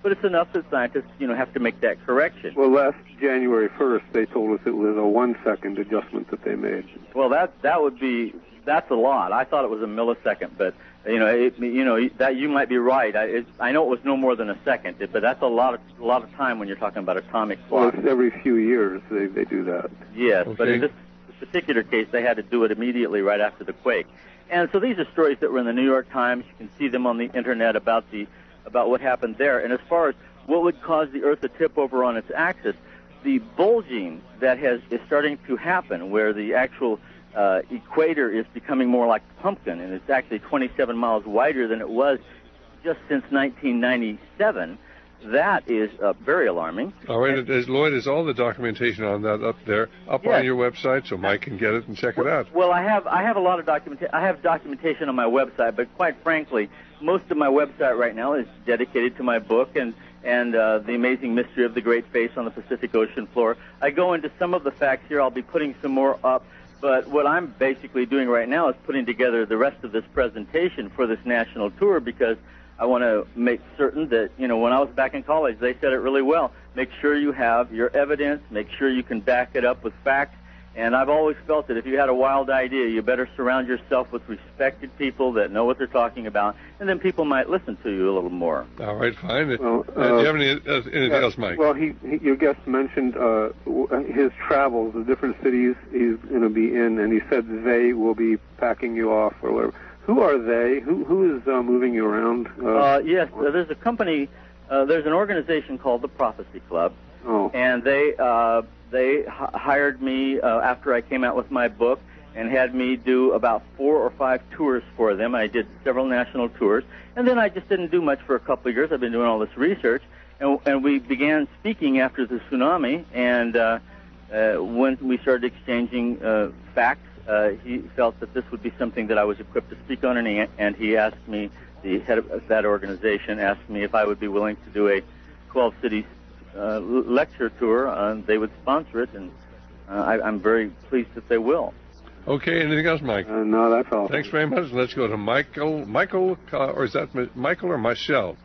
but it's enough that scientists, you know, have to make that correction. Well, last January first, they told us it was a one-second adjustment that they made. Well, that that would be that's a lot. I thought it was a millisecond, but you know, it, you know that you might be right. I, it, I know it was no more than a second, but that's a lot of a lot of time when you're talking about atomic Well, clocks. it's every few years they they do that. Yes, Okay. but in this particular case, they had to do it immediately right after the quake. And so these are stories that were in the New York Times. You can see them on the internet about the about what happened there. And as far as what would cause the Earth to tip over on its axis, the bulging that has is starting to happen, where the actual uh, equator is becoming more like a pumpkin, and it's actually twenty-seven miles wider than it was just since nineteen ninety-seven. That is uh, very alarming. All right, and, is, Lloyd, is all the documentation on that up there, up Yes. on your website, so Mike can get it and check it out? Well, I have I have a lot of documentation. I have documentation on my website, but quite frankly, most of my website right now is dedicated to my book and and uh, the amazing mystery of the Great Face on the Pacific Ocean floor. I go into some of the facts here. I'll be putting some more up, but what I'm basically doing right now is putting together the rest of this presentation for this national tour, because I want to make certain that, you know, when I was back in college, they said it really well. Make sure you have your evidence. Make sure you can back it up with facts. And I've always felt that if you had a wild idea, you better surround yourself with respected people that know what they're talking about, and then people might listen to you a little more. All right, fine. Well, uh, do you have any, uh, anything yeah, else, Mike? Well, he, he your guest mentioned uh, w- his travels, the different cities he's going to be in, and he said they will be packing you off or whatever. Who are they? Who who is uh, moving you around? Uh, Uh, yes, uh, there's a company, uh, there's an organization called the Prophecy Club, oh. and they uh, they h- hired me uh, after I came out with my book and had me do about four or five tours for them. I did several national tours, and then I just didn't do much for a couple of years. I've been doing all this research, and, and we began speaking after the tsunami, and uh, uh, when we started exchanging uh, facts, Uh, he felt that this would be something that I was equipped to speak on, and he, and he asked me, the head of that organization asked me if I would be willing to do a twelve-city uh, lecture tour. Uh, they would sponsor it, and uh, I, I'm very pleased that they will. Okay, anything else, Mike? Uh, no, that's all. Thanks very much. Let's go to Michael. Michael, uh, or is that Mi- Michael or Michelle?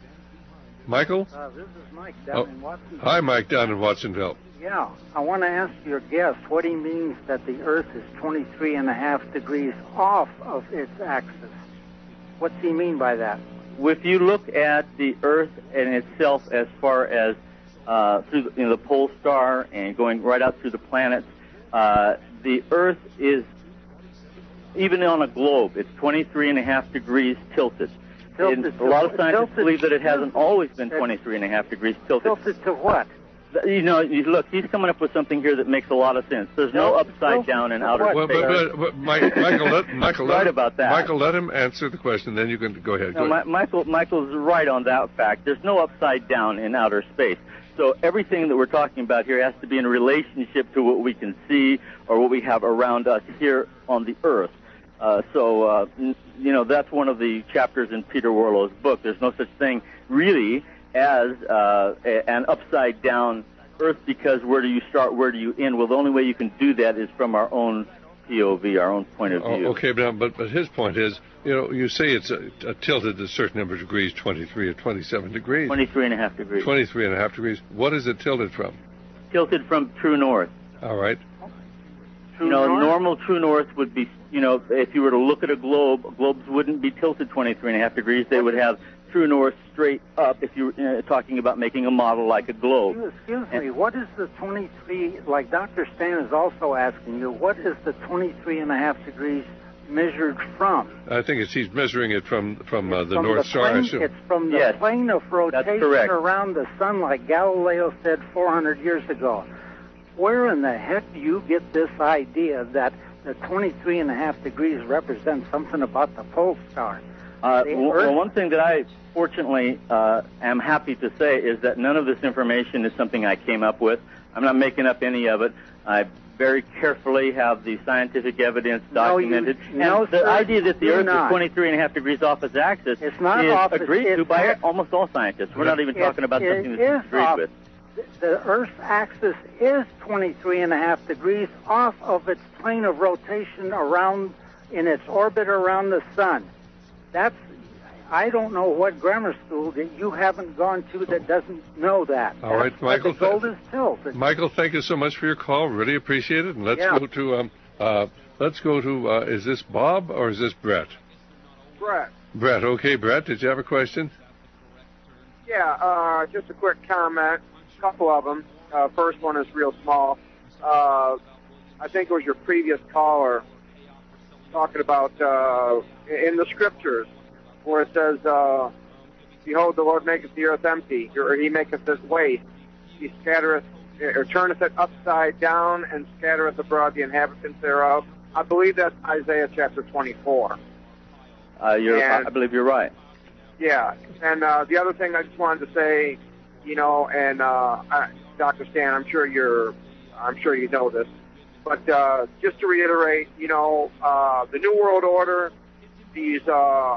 Michael? Uh, this is Mike down Oh, in Watsonville. Hi, Mike, down in Watsonville. Yeah, I want to ask your guest what he means that the Earth is twenty-three and a half degrees off of its axis. What's he mean by that? If you look at the Earth in itself as far as uh, through the, you know, the pole star and going right out through the planets, uh, the Earth is, even on a globe, it's twenty-three and a half degrees tilted. Tilted And to a lot of what? scientists Tilted believe that it hasn't to- always been twenty-three and a half degrees tilted. Tilted to what? You know, you look, he's coming up with something here that makes a lot of sense. There's no upside down in outer Well, space. but, but, but Mike, Michael, let, Michael, let Right him, about that. Michael, let him answer the question, then you can go ahead. No, Go Ma- ahead. Michael, Michael's right on that fact. There's no upside down in outer space. So everything that we're talking about here has to be in relationship to what we can see or what we have around us here on the Earth. Uh, so, uh, n- you know, that's one of the chapters in Peter Warlow's book. There's no such thing really as uh, a- an upside down Earth, because where do you start, where do you end? Well, the only way you can do that is from our own P O V, our own point of view. Oh, okay, but, but but his point is, you know, you say it's a, a tilted a certain number of degrees, twenty-three or twenty-seven degrees. twenty-three and a half degrees. twenty-three and a half degrees. What is it tilted from? Tilted from true north. All right. You know, north? normal true north would be, you know, if you were to look at a globe, globes wouldn't be tilted twenty-three and a half degrees. They would have true north straight up if you were uh, talking about making a model like a globe. Excuse me, what is the twenty-three, like Doctor Stan is also asking you, what is the twenty-three and a half degrees measured from? I think it's he's measuring it from from uh, the From North the Star. I plane, assume. it's from the Yes, plane of rotation correct. around the sun, like Galileo said four hundred years ago. Where in the heck do you get this idea that the twenty-three and a half degrees represents something about the pole star? Uh, The well, Earth- well, one thing that I fortunately uh, am happy to say is that none of this information is something I came up with. I'm not making up any of it. I very carefully have the scientific evidence No, you- documented. no, and the sir, idea that the you're Earth not. is twenty-three and a half degrees off its axis It's not is off its- agreed to it's by not- almost all scientists. We're not even It- talking about it something is that's agreed off. with. The Earth's axis is twenty-three and a half degrees off of its plane of rotation around, in its orbit around the sun. That's, I don't know what grammar school that you haven't gone to that doesn't know that. All right, That's Michael. The gold is tilted. Michael, thank you so much for your call. Really appreciate it. And let's Yeah. go to um, uh, let's go to uh, is this Bob or is this Brett? Brett. Brett. Okay, Brett. Did you have a question? Yeah, uh, just a quick comment. A couple of them. Uh, first one is real small. Uh, I think it was your previous caller talking about uh, in the scriptures where it says, uh, "Behold, the Lord maketh the earth empty, or He maketh it waste. He scattereth, or turneth it upside down, and scattereth abroad the inhabitants thereof." I believe that's Isaiah chapter twenty-four. Uh, you're, And- I believe you're right. Yeah, and uh, the other thing I just wanted to say, you know, and uh, I, Doctor Stan, I'm sure you're, I'm sure you know this, but uh, just to reiterate, you know, uh, the New World Order, these, uh,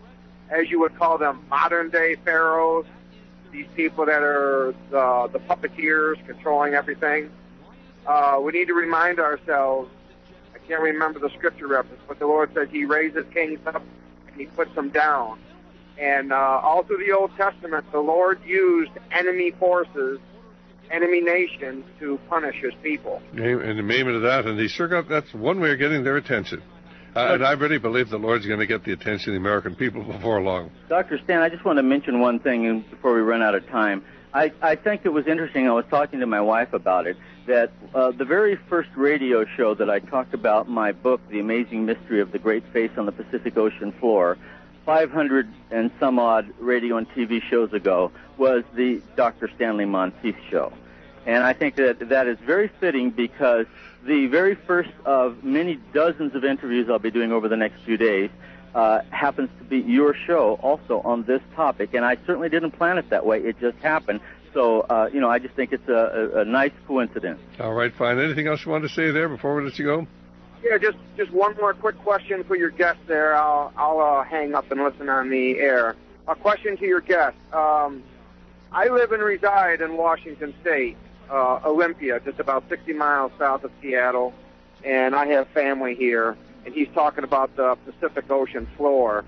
as you would call them, modern day pharaohs, these people that are the, the puppeteers controlling everything. Uh, we need to remind ourselves. I can't remember the scripture reference, but the Lord says He raises kings up and He puts them down. And uh, all through the Old Testament, the Lord used enemy forces, enemy nations to punish His people. And the name of that, and he sure got, that's one way of getting their attention. Uh, and I really believe the Lord's going to get the attention of the American people before long. Doctor Stan, I just want to mention one thing before we run out of time. I, I think it was interesting, I was talking to my wife about it, that uh, the very first radio show that I talked about in my book, The Amazing Mystery of the Great Face on the Pacific Ocean Floor, five hundred and some odd radio and T V shows ago, was the Doctor Stanley Monteith show. And I think that that is very fitting because the very first of many dozens of interviews I'll be doing over the next few days uh, happens to be your show also on this topic. And I certainly didn't plan it that way. It just happened. So, uh, you know, I just think it's a, a, a nice coincidence. All right, fine. Anything else you want to say there before we let you go? Yeah, just just one more quick question for your guest there. I'll, I'll uh, hang up and listen on the air. A question to your guest. Um, I live and reside in Washington State, uh, Olympia, just about sixty miles south of Seattle, and I have family here, and he's talking about the Pacific Ocean floor.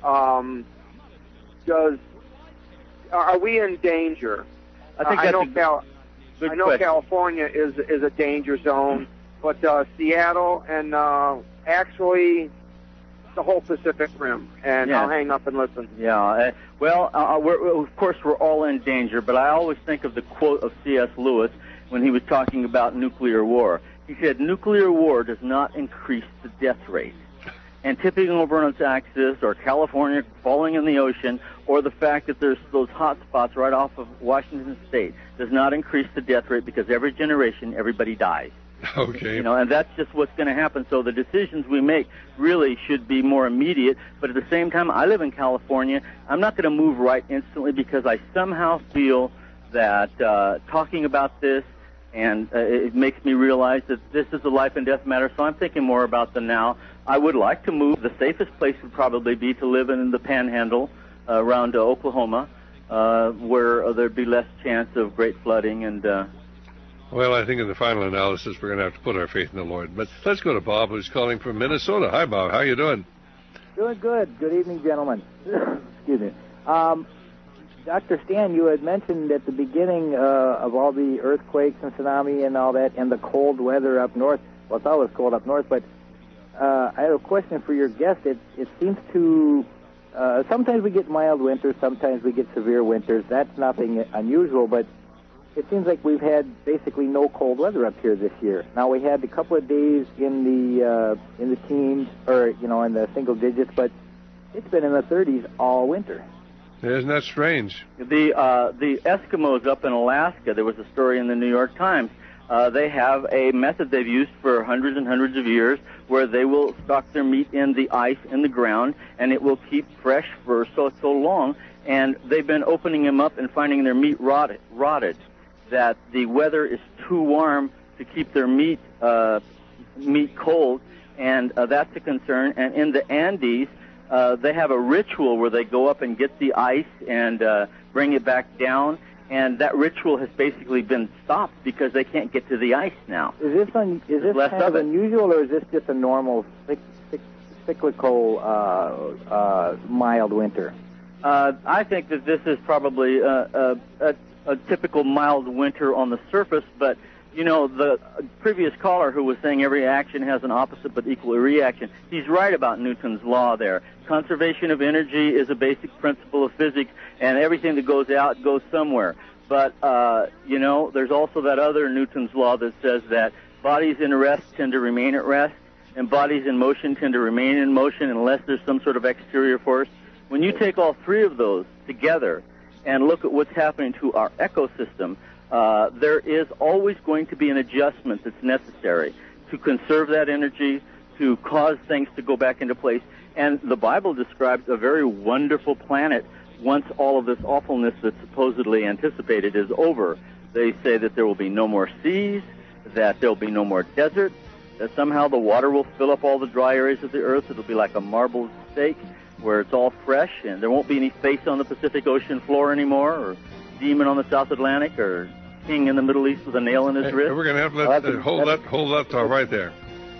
Um, does are we in danger? I think uh, that's I know, a Cal- good I know question. California is is a danger zone. But uh, Seattle and uh, actually the whole Pacific Rim. And Yeah. I'll hang up and listen. Yeah, uh, well, uh, we're, of course, we're all in danger, but I always think of the quote of C S Lewis when he was talking about nuclear war. He said, nuclear war does not increase the death rate. And tipping over on its axis, or California falling in the ocean, or the fact that there's those hot spots right off of Washington State does not increase the death rate because every generation, everybody dies. Okay. You know, and that's just what's going to happen. So the decisions we make really should be more immediate. But at the same time, I live in California. I'm not going to move right instantly because I somehow feel that uh, talking about this and uh, it makes me realize that this is a life and death matter. So I'm thinking more about the now. I would like to move. The safest place would probably be to live in the Panhandle uh, around uh, Oklahoma, uh, where uh, there'd be less chance of great flooding and. Uh, Well, I think in the final analysis, we're going to have to put our faith in the Lord. But let's go to Bob, who's calling from Minnesota. Hi, Bob. How you doing? Doing good. Good evening, gentlemen. Excuse me. Um, Doctor Stan, you had mentioned at the beginning uh, of all the earthquakes and tsunami and all that, and the cold weather up north. Well, it's always cold up north, but uh, I have a question for your guest. It, it seems to... Uh, sometimes we get mild winters, sometimes we get severe winters. That's nothing unusual, but it seems like we've had basically no cold weather up here this year. Now, we had a couple of days in the uh, in the teens, or, you know, in the single digits, but it's been in the thirties all winter. Isn't that strange? The uh, the Eskimos up in Alaska, there was a story in the New York Times. Uh, they have a method they've used for hundreds and hundreds of years where they will stock their meat in the ice in the ground, and it will keep fresh for so, so long. And they've been opening them up and finding their meat rotted, rotted. That the weather is too warm to keep their meat uh, meat cold, and uh, that's a concern. And in the Andes, uh, they have a ritual where they go up and get the ice and uh, bring it back down, and that ritual has basically been stopped because they can't get to the ice now. Is this un- is this less kind of of it. unusual, or is this just a normal cyc- cyc- cyclical uh, uh, mild winter? Uh, I think that this is probably a, a, a, a typical mild winter on the surface, but, you know, the previous caller who was saying every action has an opposite but equal reaction, he's right about Newton's law there. Conservation of energy is a basic principle of physics, and everything that goes out goes somewhere. But, uh, you know, there's also that other Newton's law that says that bodies in rest tend to remain at rest, and bodies in motion tend to remain in motion unless there's some sort of exterior force. When you take all three of those together and look at what's happening to our ecosystem, uh, there is always going to be an adjustment that's necessary to conserve that energy, to cause things to go back into place. And the Bible describes a very wonderful planet once all of this awfulness that's supposedly anticipated is over. They say that there will be no more seas, that there will be no more deserts, that somehow the water will fill up all the dry areas of the earth. It'll be like a marble steak where it's all fresh, and there won't be any face on the Pacific Ocean floor anymore, or demon on the South Atlantic, or king in the Middle East with a nail in his Hey, wrist. we're going to have to let, Uh, uh, that's- hold that's- that hold that thought right there.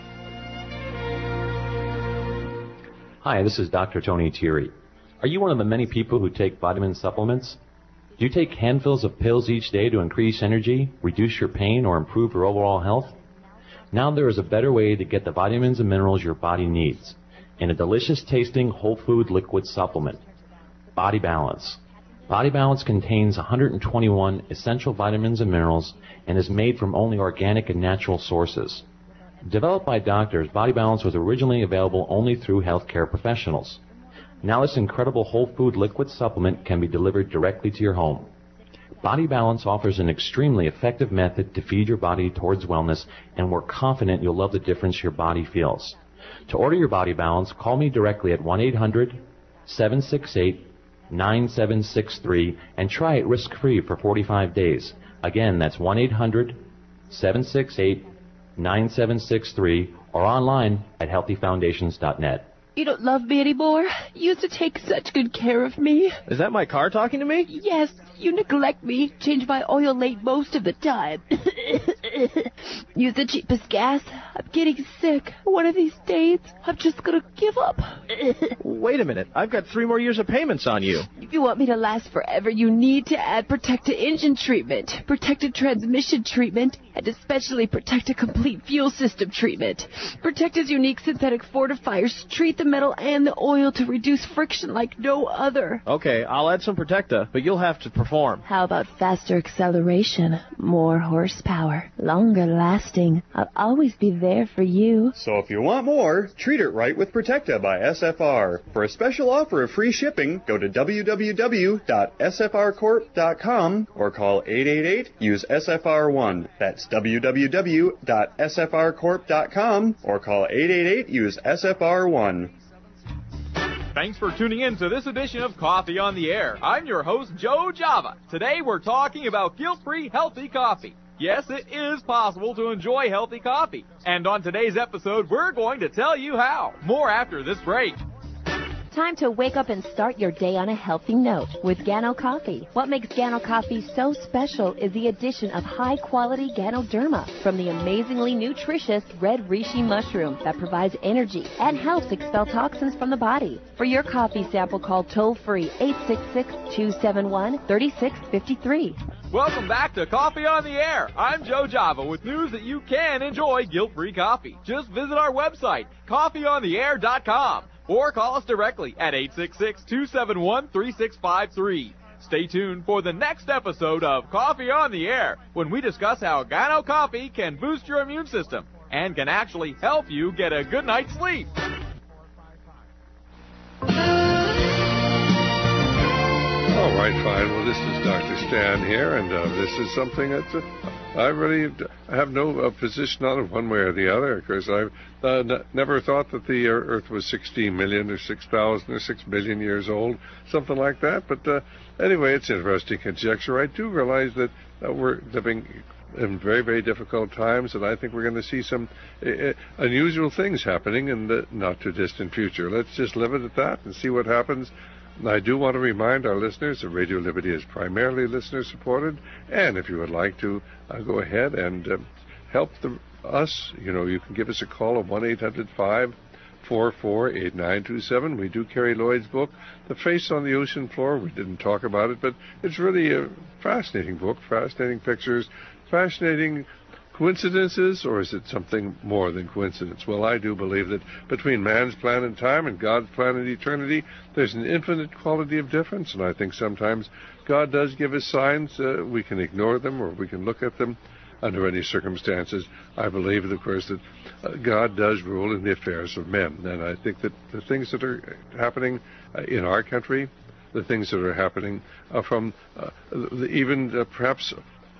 Hi, this is Doctor Tony Thierry. Are you one of the many people who take vitamin supplements? Do you take handfuls of pills each day to increase energy, reduce your pain, or improve your overall health? Now there is a better way to get the vitamins and minerals your body needs in a delicious-tasting whole food liquid supplement, Body Balance. Body Balance contains one hundred twenty-one essential vitamins and minerals and is made from only organic and natural sources. Developed by doctors, Body Balance was originally available only through healthcare professionals. Now this incredible whole food liquid supplement can be delivered directly to your home. Body Balance offers an extremely effective method to feed your body towards wellness, and we're confident you'll love the difference your body feels. To order your Body Balance, call me directly at one eight hundred, seven six eight, nine seven six three and try it risk-free for forty-five days. Again, that's one eight hundred, seven six eight, nine seven six three or online at healthy foundations dot net. You don't love me anymore. You used to take such good care of me. Is that my car talking to me? Yes, you neglect me. Change my oil late most of the time. Use the cheapest gas. I'm getting sick. One of these days, I'm just gonna give up. Wait a minute. I've got three more years of payments on you. If you want me to last forever, you need to add Protecta engine treatment, Protecta transmission treatment, and especially Protecta complete fuel system treatment. Protecta's unique synthetic fortifiers treat the metal and the oil to reduce friction like no other. Okay, I'll add some Protecta, but you'll have to perform. How about faster acceleration, more horsepower, longer lasting? I'll always be there for you. So if you want more, treat it right with Protecta by S F R. For a special offer of free shipping, go to w w w dot s f r corp dot com or call eight eight eight, use S F R one. That's w w w dot s f r corp dot com or call eight eight eight, use S F R one. Thanks for tuning in to this edition of Coffee on the Air. I'm your host, Joe Java. Today we're talking about guilt-free healthy coffee. Yes, it is possible to enjoy healthy coffee. And on today's episode, we're going to tell you how. More after this break. Time to wake up and start your day on a healthy note with Gano Coffee. What makes Gano Coffee so special is the addition of high-quality Ganoderma from the amazingly nutritious red reishi mushroom that provides energy and helps expel toxins from the body. For your coffee sample, call toll-free eight six six, two seven one, three six five three. Welcome back to Coffee on the Air. I'm Joe Java with news that you can enjoy guilt-free coffee. Just visit our website, coffee on the air dot com. Or call us directly at eight six six, two seven one, three six five three. Stay tuned for the next episode of Coffee on the Air, when we discuss how Gano Coffee can boost your immune system and can actually help you get a good night's sleep. All right, fine. Well, this is Doctor Stan here, and uh, this is something that uh, I really have no uh, position on it one way or the other, because I've uh, n- never thought that the Earth was sixteen million or six thousand or six billion years old, something like that. But uh, anyway, it's interesting conjecture. I do realize that uh, we're living in very, very difficult times, and I think we're going to see some uh, unusual things happening in the not-too-distant future. Let's just leave it at that and see what happens. I do want to remind our listeners that Radio Liberty is primarily listener-supported, and if you would like to uh, go ahead and uh, help the, us, you know, you can give us a call at one eight hundred, five four four eight nine two seven. We do carry Lloyd's book, The Face on the Ocean Floor. We didn't talk about it, but it's really a fascinating book, fascinating pictures, fascinating coincidences, or is it something more than coincidence? Well, I do believe that between man's plan in time and God's plan in eternity, there's an infinite quality of difference, and I think sometimes God does give us signs. Uh, we can ignore them, or we can look at them under any circumstances. I believe, of course, that uh, God does rule in the affairs of men, and I think that the things that are happening uh, in our country, the things that are happening uh, from uh, the, even uh, perhaps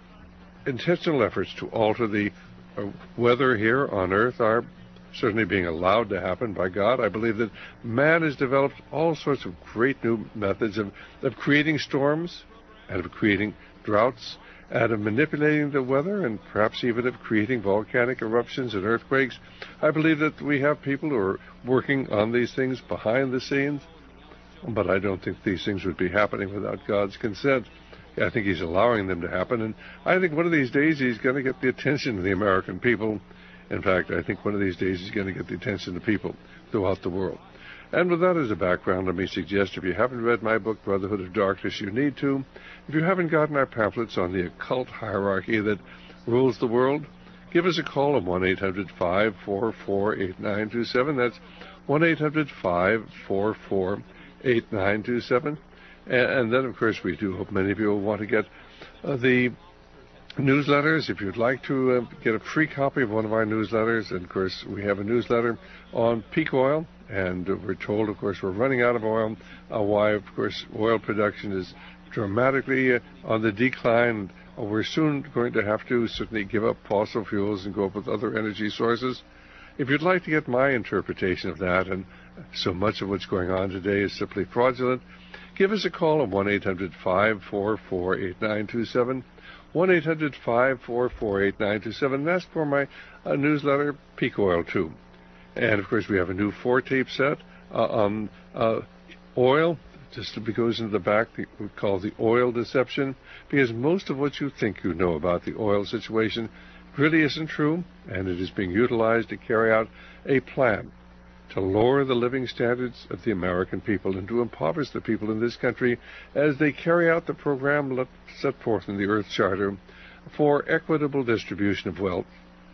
intentional efforts to alter the uh, weather here on Earth are certainly being allowed to happen by God. I believe that man has developed all sorts of great new methods of, of creating storms and of creating droughts and of manipulating the weather and perhaps even of creating volcanic eruptions and earthquakes. I believe that we have people who are working on these things behind the scenes, but I don't think these things would be happening without God's consent. I think he's allowing them to happen, and I think one of these days he's going to get the attention of the American people. In fact, I think one of these days he's going to get the attention of people throughout the world. And with that as a background, let me suggest, if you haven't read my book, Brotherhood of Darkness, you need to. If you haven't gotten our pamphlets on the occult hierarchy that rules the world, give us a call at one eight hundred five four four eight nine two seven. That's one eight hundred five four four eight nine two seven. And then, of course, we do hope many of you will want to get uh, the newsletters. If you'd like to uh, get a free copy of one of our newsletters, and, of course, we have a newsletter on peak oil, and uh, we're told, of course, we're running out of oil, uh, why, of course, oil production is dramatically uh, on the decline. Uh, we're soon going to have to certainly give up fossil fuels and go up with other energy sources. If you'd like to get my interpretation of that, and so much of what's going on today is simply fraudulent, give us a call at one eight hundred five four four eight nine two seven, one eight hundred five four four eight nine two seven, and ask for my uh, newsletter, Peak Oil two. And, of course, we have a new four-tape set uh, on uh, oil, just it goes into the back, the, we call the oil deception, because most of what you think you know about the oil situation really isn't true, and it is being utilized to carry out a plan to lower the living standards of the American people and to impoverish the people in this country as they carry out the program set forth in the Earth Charter for equitable distribution of wealth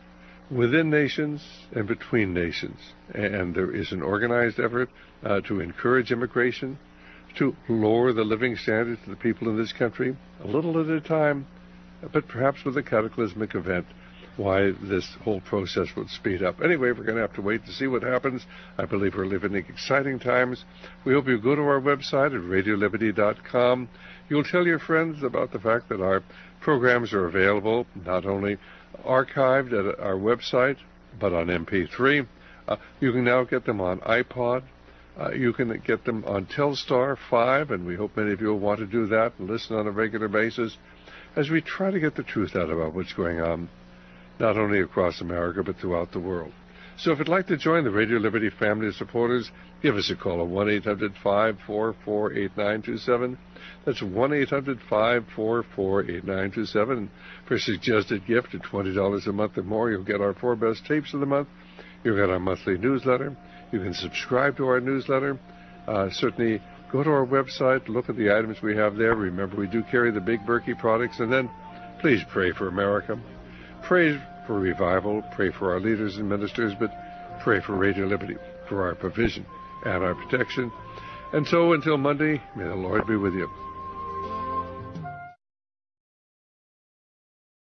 within nations and between nations. And there is an organized effort uh, to encourage immigration, to lower the living standards of the people in this country, a little at a time, but perhaps with a cataclysmic event, why this whole process would speed up. Anyway, we're going to have to wait to see what happens. I believe we're living in exciting times. We hope you go to our website at radio liberty dot com. You'll tell your friends about the fact that our programs are available, not only archived at our website, but on M P three. Uh, you can now get them on iPod. Uh, you can get them on Telstar five, and we hope many of you will want to do that and listen on a regular basis as we try to get the truth out about what's going on, not only across America, but throughout the world. So if you'd like to join the Radio Liberty family of supporters, give us a call at one eight hundred five four four eight nine two seven. That's one eight hundred five four four eight nine two seven. For a suggested gift of twenty dollars a month or more, you'll get our four best tapes of the month. You'll get our monthly newsletter. You can subscribe to our newsletter. Uh, certainly go to our website, look at the items we have there. Remember, we do carry the Big Berkey products. And then please pray for America. Pray for revival, pray for our leaders and ministers, but pray for Radio Liberty, for our provision and our protection. And so until Monday, may the Lord be with you.